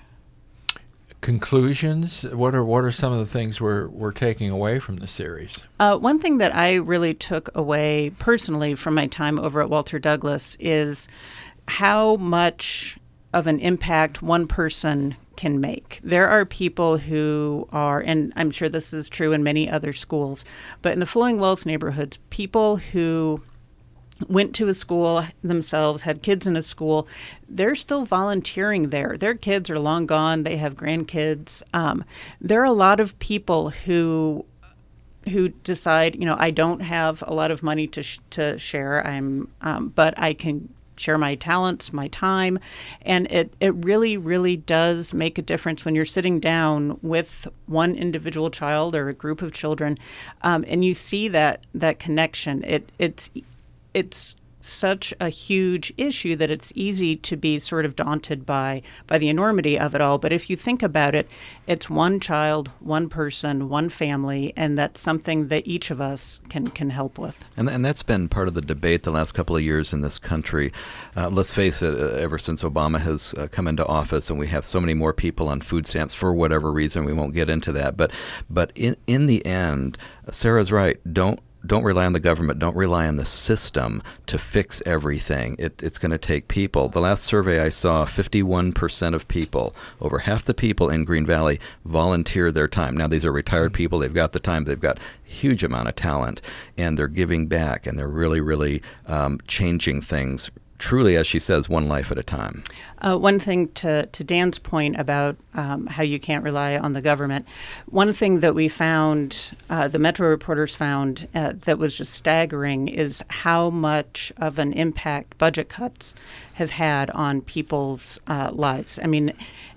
Speaker 1: Conclusions? What are what are some of the things we're we're taking away from the series?
Speaker 22: Uh, one thing that I really took away personally from my time over at Walter Douglas is how much of an impact one person can make. There are people who are, and I'm sure this is true in many other schools, but in the Flowing Wells neighborhoods, people who went to a school themselves, had kids in a school, they're still volunteering there. Their kids are long gone. They have grandkids. Um, there are a lot of people who who decide, you know, I don't have a lot of money to sh- to share, I'm, um, but I can share my talents, my time, and it, it really, really does make a difference when you're sitting down with one individual child or a group of children, um, and you see that that connection. It it's it's such a huge issue that it's easy to be sort of daunted by by the enormity of it all. But if you think about it, it's one child, one person, one family, and that's something that each of us can, can help with.
Speaker 2: And, and that's been part of the debate the last couple of years in this country. Uh, let's face it, uh, ever since Obama has uh, come into office and we have so many more people on food stamps for whatever reason, we won't get into that. But but in, in the end, Sarah's right. Don't Don't rely on the government. Don't rely on the system to fix everything. It, it's going to take people. The last survey I saw, fifty-one percent of people, over half the people in Green Valley, volunteer their time. Now, these are retired people. They've got the time. They've got a huge amount of talent, and they're giving back, and they're really, really um, changing things. Truly, as she says, one life at a time.
Speaker 22: Uh, one thing to, to Dan's point about um, how you can't rely on the government, one thing that we found, uh, the Metro reporters found uh, that was just staggering is how much of an impact budget cuts have had on people's uh, lives. I mean,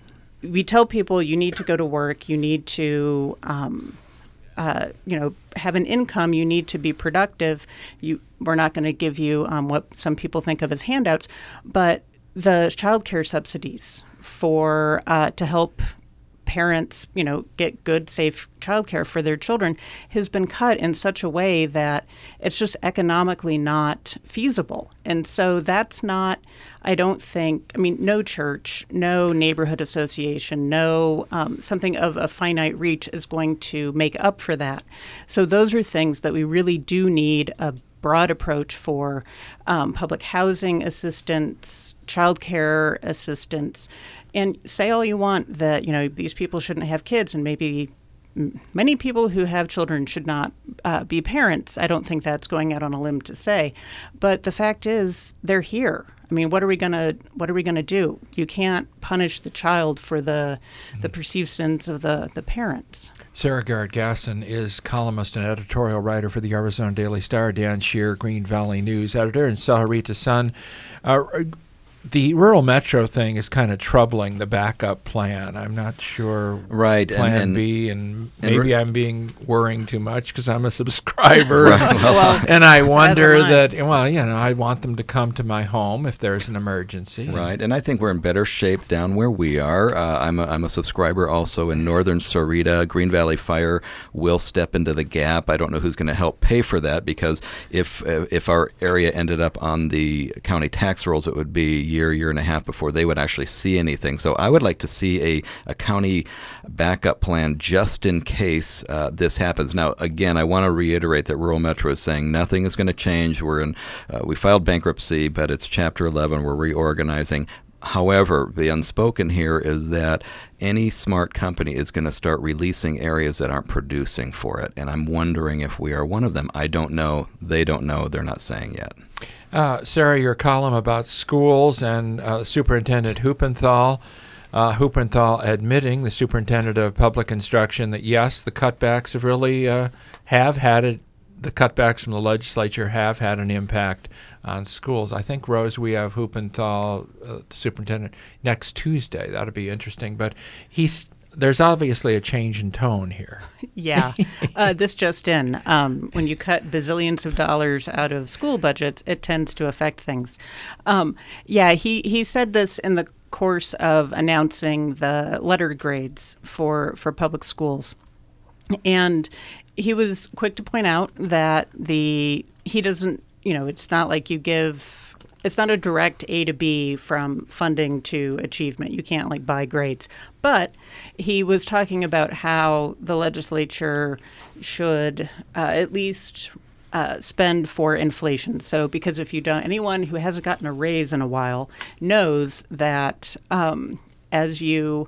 Speaker 22: we tell people you need to go to work, you need to um, Uh, you know, have an income, you need to be productive. You, we're not going to give you um, what some people think of as handouts, but the child care subsidies for uh, to help parents, you know, get good, safe child care for their children has been cut in such a way that it's just economically not feasible. And so that's not, I don't think, I mean, no church, no neighborhood association, no um, something of a finite reach is going to make up for that. So those are things that we really do need a broad approach for um, public housing assistance, child care assistance, and say all you want that, you know, these people shouldn't have kids, and maybe m- many people who have children should not uh, be parents. I don't think that's going out on a limb to say, but the fact is they're here. I mean, what are we gonna what are we gonna do? You can't punish the child for the the perceived sins of the, the parents.
Speaker 1: Sarah Garrett Gasson is columnist and editorial writer for the Arizona Daily Star. Dan Shear, Green Valley News editor, and Saharita Sun. Uh, The rural metro thing is kind of troubling the backup plan. I'm not sure.
Speaker 2: Right.
Speaker 1: Plan
Speaker 2: and, and,
Speaker 1: B, and
Speaker 2: and
Speaker 1: maybe
Speaker 2: re-
Speaker 1: I'm being worrying too much because I'm a subscriber.
Speaker 2: Right.
Speaker 1: Well, and I wonder that, well, you know, I want them to come to my home if there's an emergency.
Speaker 2: Right. And I think we're in better shape down where we are. Uh, I'm, a, I'm a subscriber also in northern Sarita. Green Valley Fire will step into the gap. I don't know who's going to help pay for that, because if uh, if our area ended up on the county tax rolls, it would be year, year and a half before they would actually see anything. So I would like to see a, a county backup plan just in case uh, this happens. Now, again, I want to reiterate that Rural Metro is saying nothing is going to change. We're in, uh, we filed bankruptcy, but it's Chapter eleven. We're reorganizing. However, the unspoken here is that any smart company is going to start releasing areas that aren't producing for it. And I'm wondering if we are one of them. I don't know. They don't know. They're not saying yet.
Speaker 1: Uh, Sarah, your column about schools and uh, Superintendent Huppenthal. Uh, Huppenthal admitting, the superintendent of public instruction, that yes, the cutbacks have really uh, have had it. The cutbacks from the legislature have had an impact on schools. I think, Rose, we have Huppenthal, uh, the superintendent, next Tuesday. That'll be interesting. But he's there's obviously a change in tone here.
Speaker 22: Yeah. Uh, this just in. Um, when you cut bazillions of dollars out of school budgets, it tends to affect things. Um, yeah, he, he said this in the course of announcing the letter grades for, for public schools. And he was quick to point out that the he doesn't, you know, it's not like you give... It's not a direct A to B from funding to achievement. You can't, like, buy grades. But he was talking about how the legislature should uh, at least uh, spend for inflation. So because if you don't, anyone who hasn't gotten a raise in a while knows that um, as you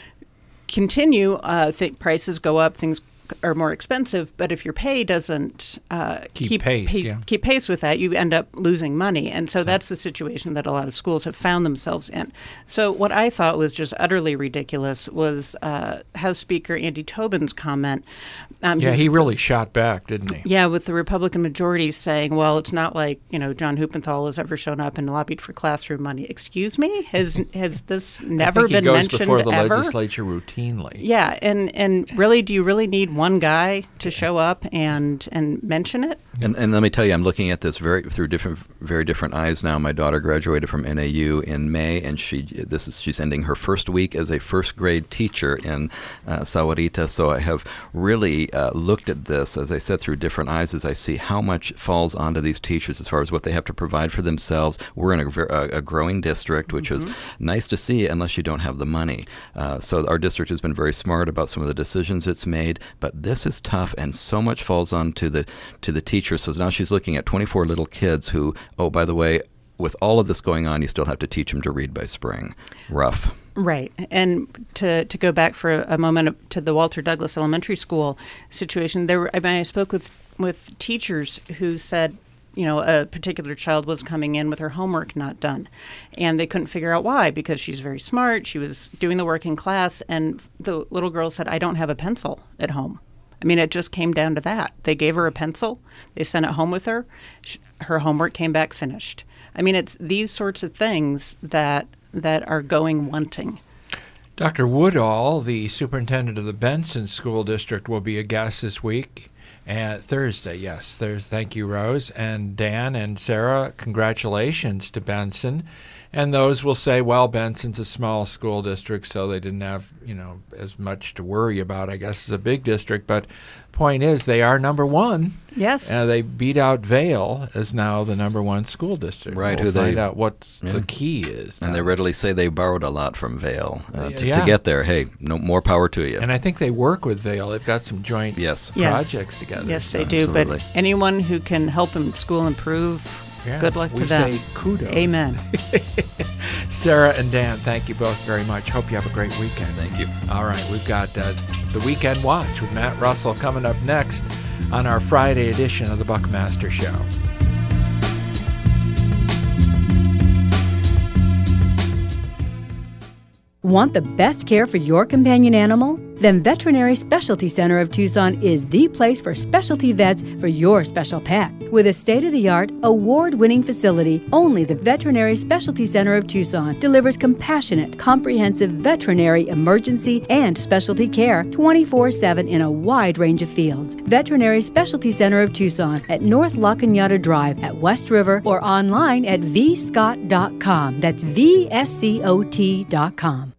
Speaker 22: continue, uh, th- prices go up, things are more expensive, but if your pay doesn't uh,
Speaker 1: keep,
Speaker 22: keep
Speaker 1: pace,
Speaker 22: pay,
Speaker 1: yeah.
Speaker 22: keep pace with that, you end up losing money. And so, so that's the situation that a lot of schools have found themselves in. So what I thought was just utterly ridiculous was uh, House Speaker Andy Tobin's comment. Um,
Speaker 1: yeah, he really shot back, didn't he?
Speaker 22: Yeah, with the Republican majority saying, well, it's not like, you know, John Huppenthal has ever shown up and lobbied for classroom money. Excuse me? Has has this never
Speaker 1: I think
Speaker 22: been
Speaker 1: he goes
Speaker 22: mentioned
Speaker 1: before the
Speaker 22: ever?
Speaker 1: legislature routinely.
Speaker 22: Yeah, and, and really, do you really need one one guy to show up and and mention it.
Speaker 2: And, and let me tell you, I'm looking at this very through different, very different eyes now. My daughter graduated from N A U in May, and she this is she's ending her first week as a first grade teacher in uh, Sahuarita. So I have really uh, looked at this, as I said, through different eyes as I see how much falls onto these teachers as far as what they have to provide for themselves. We're in a, a, a growing district, which mm-hmm. is nice to see, unless you don't have the money. Uh, so our district has been very smart about some of the decisions it's made, but this is tough, and so much falls on to the to the teacher. So now she's looking at twenty-four little kids who, oh, by the way, with all of this going on, you still have to teach them to read by spring. Rough.
Speaker 22: Right. And to to go back for a moment to the Walter Douglas Elementary School situation, there were, I mean, I spoke with, with teachers who said, you know, a particular child was coming in with her homework not done, and they couldn't figure out why, because she's very smart. She was doing the work in class, and the little girl said, I don't have a pencil at home. I mean, it just came down to that. They gave her a pencil. They sent it home with her. Her homework came back finished. I mean, it's these sorts of things that that are going wanting.
Speaker 1: Doctor Woodall, the superintendent of the Benson School District, will be a guest this week. And Thursday, yes. Thursday. Thank you, Rose. And Dan and Sarah, congratulations to Benson. And those will say, well, Benson's a small school district, so they didn't have, you know, as much to worry about, I guess, as a big district. But point is, they are number one.
Speaker 22: Yes.
Speaker 1: And they beat out Vail as now the number one school district.
Speaker 2: Right.
Speaker 1: We'll
Speaker 2: who
Speaker 1: find
Speaker 2: they,
Speaker 1: out what
Speaker 2: yeah.
Speaker 1: the key is.
Speaker 2: And
Speaker 1: now.
Speaker 2: they readily say they borrowed a lot from Vail uh, to,
Speaker 1: yeah.
Speaker 2: to get there. Hey, no more power to you.
Speaker 1: And I think they work with Vail. They've got some joint
Speaker 2: yes.
Speaker 1: projects
Speaker 22: yes.
Speaker 1: together.
Speaker 22: Yes,
Speaker 1: so.
Speaker 22: they do.
Speaker 2: Absolutely.
Speaker 22: But anyone who can help a school improve,
Speaker 1: yeah,
Speaker 22: good luck to
Speaker 1: we
Speaker 22: them.
Speaker 1: Say kudos.
Speaker 22: Amen.
Speaker 1: Sarah and Dan, thank you both very much. Hope you have a great weekend.
Speaker 2: Thank you.
Speaker 1: All right, we've got uh, the Weekend Watch with Matt Russell coming up next on our Friday edition of the Buckmaster Show.
Speaker 4: Want the best care for your companion animal? Then Veterinary Specialty Center of Tucson is the place for specialty vets for your special pet. With a state-of-the-art, award-winning facility, only the Veterinary Specialty Center of Tucson delivers compassionate, comprehensive veterinary emergency and specialty care twenty-four seven in a wide range of fields. Veterinary Specialty Center of Tucson at North La Cañada Drive at West River or online at v scott dot com. That's V S C O T dot com.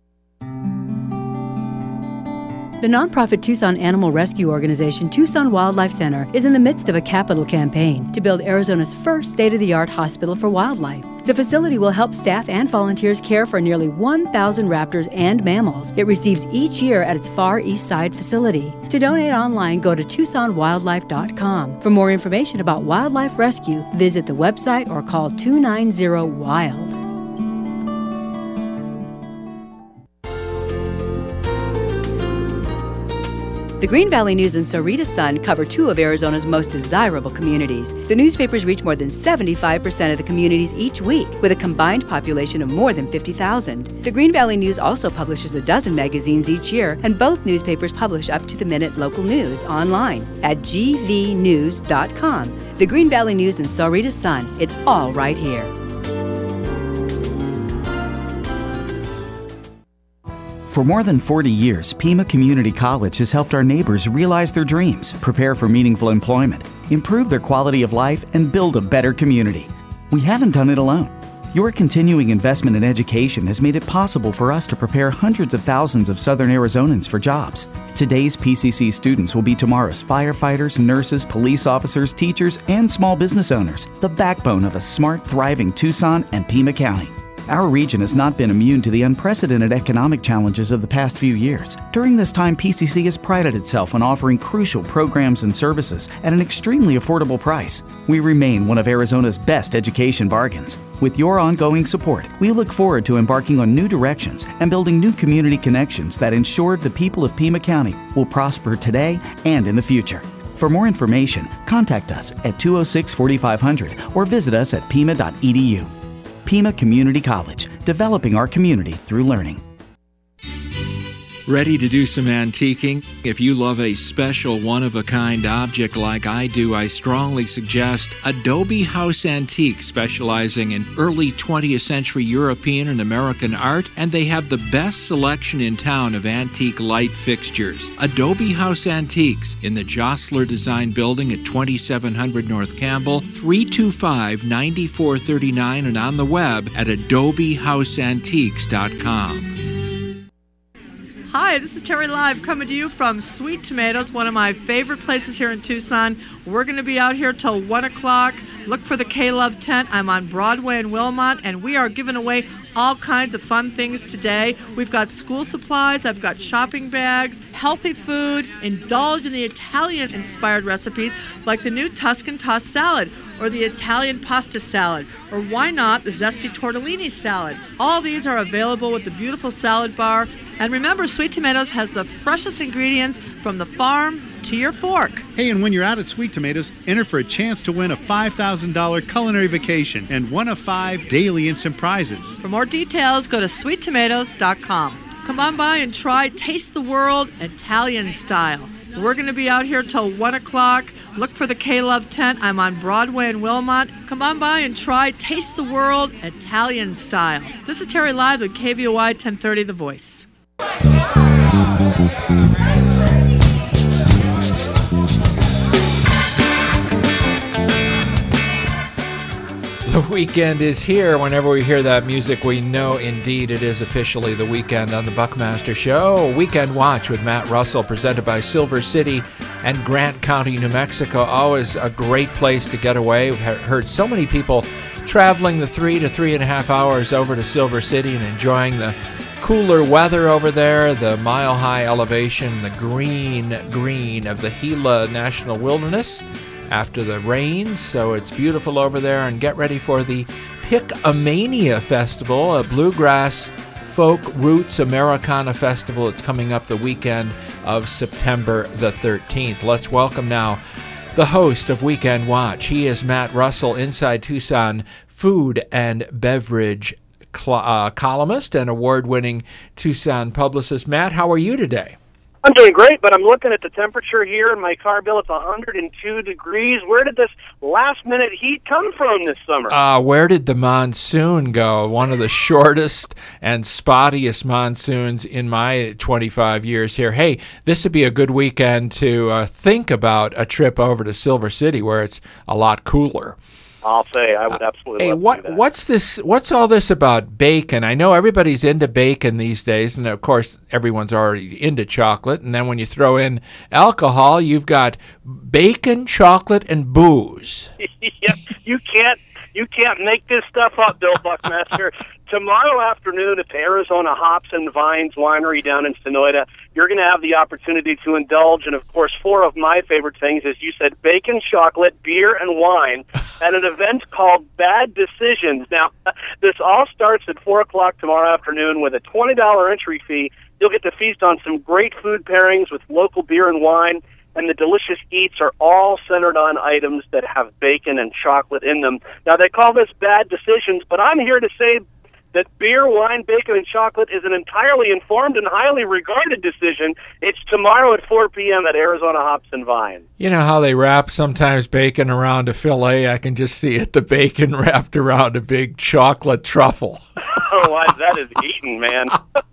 Speaker 4: The nonprofit Tucson Animal Rescue Organization, Tucson Wildlife Center, is in the midst of a capital campaign to build Arizona's first state-of-the-art hospital for wildlife. The facility will help staff and volunteers care for nearly one thousand raptors and mammals it receives each year at its Far East Side facility. To donate online, go to tucson wildlife dot com. For more information about wildlife rescue, visit the website or call two nine zero wild. The Green Valley News and Sahuarita Sun cover two of Arizona's most desirable communities. The newspapers reach more than seventy-five percent of the communities each week, with a combined population of more than fifty thousand. The Green Valley News also publishes a dozen magazines each year, and both newspapers publish up-to-the-minute local news online at g v news dot com. The Green Valley News and Sahuarita Sun, it's all right here.
Speaker 19: For more than forty years, Pima Community College has helped our neighbors realize their dreams, prepare for meaningful employment, improve their quality of life, and build a better community. We haven't done it alone. Your continuing investment in education has made it possible for us to prepare hundreds of thousands of Southern Arizonans for jobs. Today's P C C students will be tomorrow's firefighters, nurses, police officers, teachers, and small business owners, the backbone of a smart, thriving Tucson and Pima County. Our region has not been immune to the unprecedented economic challenges of the past few years. During this time, P C C has prided itself on offering crucial programs and services at an extremely affordable price. We remain one of Arizona's best education bargains. With your ongoing support, we look forward to embarking on new directions and building new community connections that ensure the people of Pima County will prosper today and in the future. For more information, contact us at two oh six, forty-five hundred or visit us at pima dot e d u. Pima Community College, developing our community through learning.
Speaker 1: Ready to do some antiquing? If you love a special one-of-a-kind object like I do, I strongly suggest Adobe House Antique, specializing in early twentieth century European and American art, and they have the best selection in town of antique light fixtures. Adobe House Antiques in the Jostler Design Building at twenty-seven hundred North Campbell, three two five, nine four three nine, and on the web at adobe house antiques dot com.
Speaker 10: Hi, this is Terry Live coming to you from Sweet Tomatoes, one of my favorite places here in Tucson. We're going to be out here till one o'clock. Look for the K-Love tent. I'm on Broadway in Wilmot, and we are giving away all kinds of fun things today. We've got school supplies, I've got shopping bags, healthy food, indulge in the Italian-inspired recipes like the new Tuscan tossed salad or the Italian pasta salad, or why not the zesty tortellini salad. All these are available with the beautiful salad bar. And remember, Sweet Tomatoes has the freshest ingredients from the farm to your fork.
Speaker 11: Hey, and when you're out at Sweet Tomatoes, enter for a chance to win a five thousand dollars culinary vacation and one of five daily instant prizes.
Speaker 10: For more details, go to sweet tomatoes dot com. Come on by and try Taste the World Italian style. We're going to be out here till one o'clock. Look for the K-Love tent. I'm on Broadway in Wilmot. Come on by and try Taste the World Italian style. This is Terry Live with K V O I ten thirty The Voice.
Speaker 1: The weekend is here. Whenever we hear that music, we know indeed it is officially the weekend on the Buckmaster Show. Weekend Watch with Matt Russell, presented by Silver City and Grant County, New Mexico. Always a great place to get away. We've heard so many people traveling the three to three and a half hours over to Silver City and enjoying the cooler weather over there, the mile-high elevation, the green, green of the Gila National Wilderness after the rains, so it's beautiful over there. And get ready for the Pick-A-Mania Festival, a bluegrass folk roots Americana festival. It's coming up the weekend of September the thirteenth. Let's welcome now the host of Weekend Watch. He is Matt Russell, Inside Tucson food and beverage cl- uh, columnist and award-winning Tucson publicist. Matt, how are you today?
Speaker 5: I'm doing great, but I'm looking at the temperature here in my car bill. It's one hundred two degrees. Where did this last-minute heat come from this summer?
Speaker 1: Uh, where did the monsoon go? One of the shortest and spottiest monsoons in my twenty-five years here. Hey, this would be a good weekend to uh, think about a trip over to Silver City, where it's a lot cooler.
Speaker 5: I'll say I would absolutely
Speaker 1: Hey,
Speaker 5: love
Speaker 1: what
Speaker 5: to do that.
Speaker 1: what's this? What's all this about bacon? I know everybody's into bacon these days, and of course everyone's already into chocolate. And then when you throw in alcohol, you've got bacon, chocolate, and booze.
Speaker 5: Yeah, you can't you can't make this stuff up, Bill Buckmaster. Tomorrow afternoon at the Arizona Hops and Vines Winery down in Sonoyta, you're going to have the opportunity to indulge in, of course, four of my favorite things, as you said, bacon, chocolate, beer, and wine, at an event called Bad Decisions. Now, this all starts at four o'clock tomorrow afternoon with a twenty dollars entry fee. You'll get to feast on some great food pairings with local beer and wine, and the delicious eats are all centered on items that have bacon and chocolate in them. Now, they call this Bad Decisions, but I'm here to say that beer, wine, bacon, and chocolate is an entirely informed and highly regarded decision. It's tomorrow at four p.m. at Arizona Hops and Vine.
Speaker 1: You know how they wrap sometimes bacon around a fillet? I can just see it, the bacon wrapped around a big chocolate truffle.
Speaker 5: Oh, that is eating, man.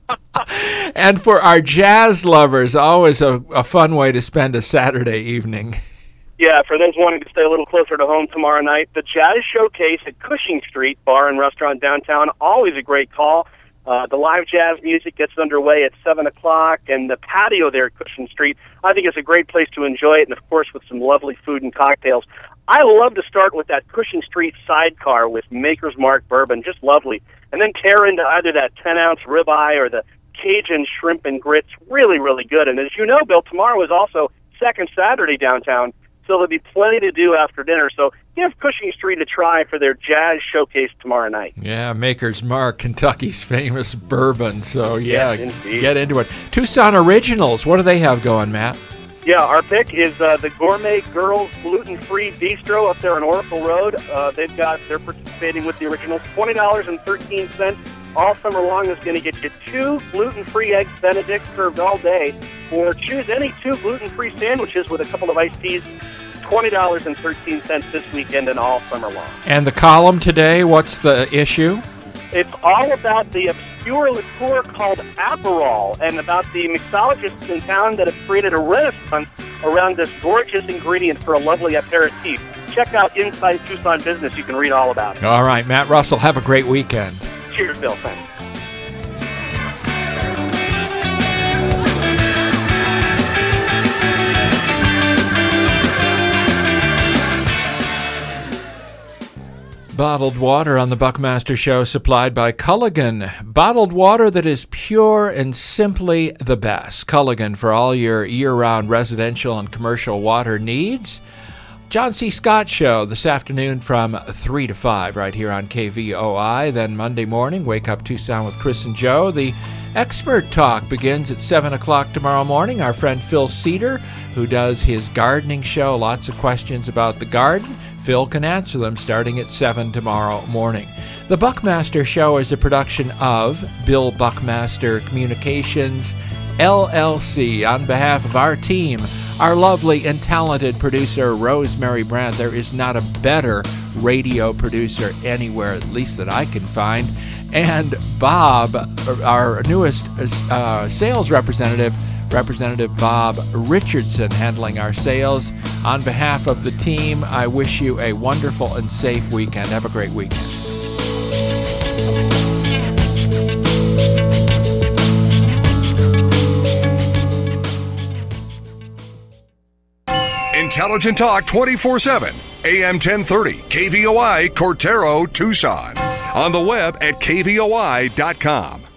Speaker 1: And for our jazz lovers, always a, a fun way to spend a Saturday evening.
Speaker 5: Yeah, for those wanting to stay a little closer to home tomorrow night, the Jazz Showcase at Cushing Street Bar and Restaurant downtown, always a great call. Uh, the live jazz music gets underway at seven o'clock, and the patio there at Cushing Street, I think it's a great place to enjoy it, and of course with some lovely food and cocktails. I love to start with that Cushing Street sidecar with Maker's Mark bourbon, just lovely, and then tear into either that ten-ounce ribeye or the Cajun shrimp and grits, really, really good. And as you know, Bill, tomorrow is also Second Saturday downtown, so there'll be plenty to do after dinner. So give Cushing Street a try for their jazz showcase tomorrow night.
Speaker 1: Yeah, Maker's Mark, Kentucky's famous bourbon. So, yeah,
Speaker 5: Yes, indeed.
Speaker 1: get into it. Tucson Originals, what do they have going, Matt?
Speaker 5: Yeah, our pick is uh, the Gourmet Girls Gluten-Free Bistro up there on Oracle Road. Uh, they've got, they're participating with the Originals, twenty dollars and thirteen cents all summer long is going to get you two gluten-free eggs Benedict served all day, or choose any two gluten-free sandwiches with a couple of iced teas, twenty dollars and thirteen cents this weekend and all summer long.
Speaker 1: And the column today, what's the issue?
Speaker 5: It's all about the obscure liqueur called Aperol and about the mixologists in town that have created a renaissance around this gorgeous ingredient for a lovely aperitif. Check out Inside Tucson Business. You can read all about it.
Speaker 1: All right, Matt Russell, have a great weekend.
Speaker 5: Cheers, Bill. Thanks.
Speaker 1: Bottled water on the Buckmaster Show, supplied by Culligan. Bottled water that is pure and simply the best. Culligan for all your year-round residential and commercial water needs. John C. Scott Show this afternoon from three to five right here on K V O I. Then Monday morning, Wake Up Tucson with Chris and Joe. The Expert Talk begins at seven o'clock tomorrow morning. Our friend Phil Cedar, who does his gardening show, lots of questions about the garden. Phil can answer them starting at seven tomorrow morning. The Buckmaster Show is a production of Bill Buckmaster Communications, L L C. On behalf of our team, our lovely and talented producer, Rosemary Brandt, there is not a better radio producer anywhere, at least that I can find. And Bob, our newest uh, sales representative, Representative Bob Richardson, handling our sales. On behalf of the team, I wish you a wonderful and safe weekend. Have a great weekend.
Speaker 6: Intelligent Talk twenty-four seven, A M ten thirty, K V O I, Cortero, Tucson. On the web at K V O I dot com.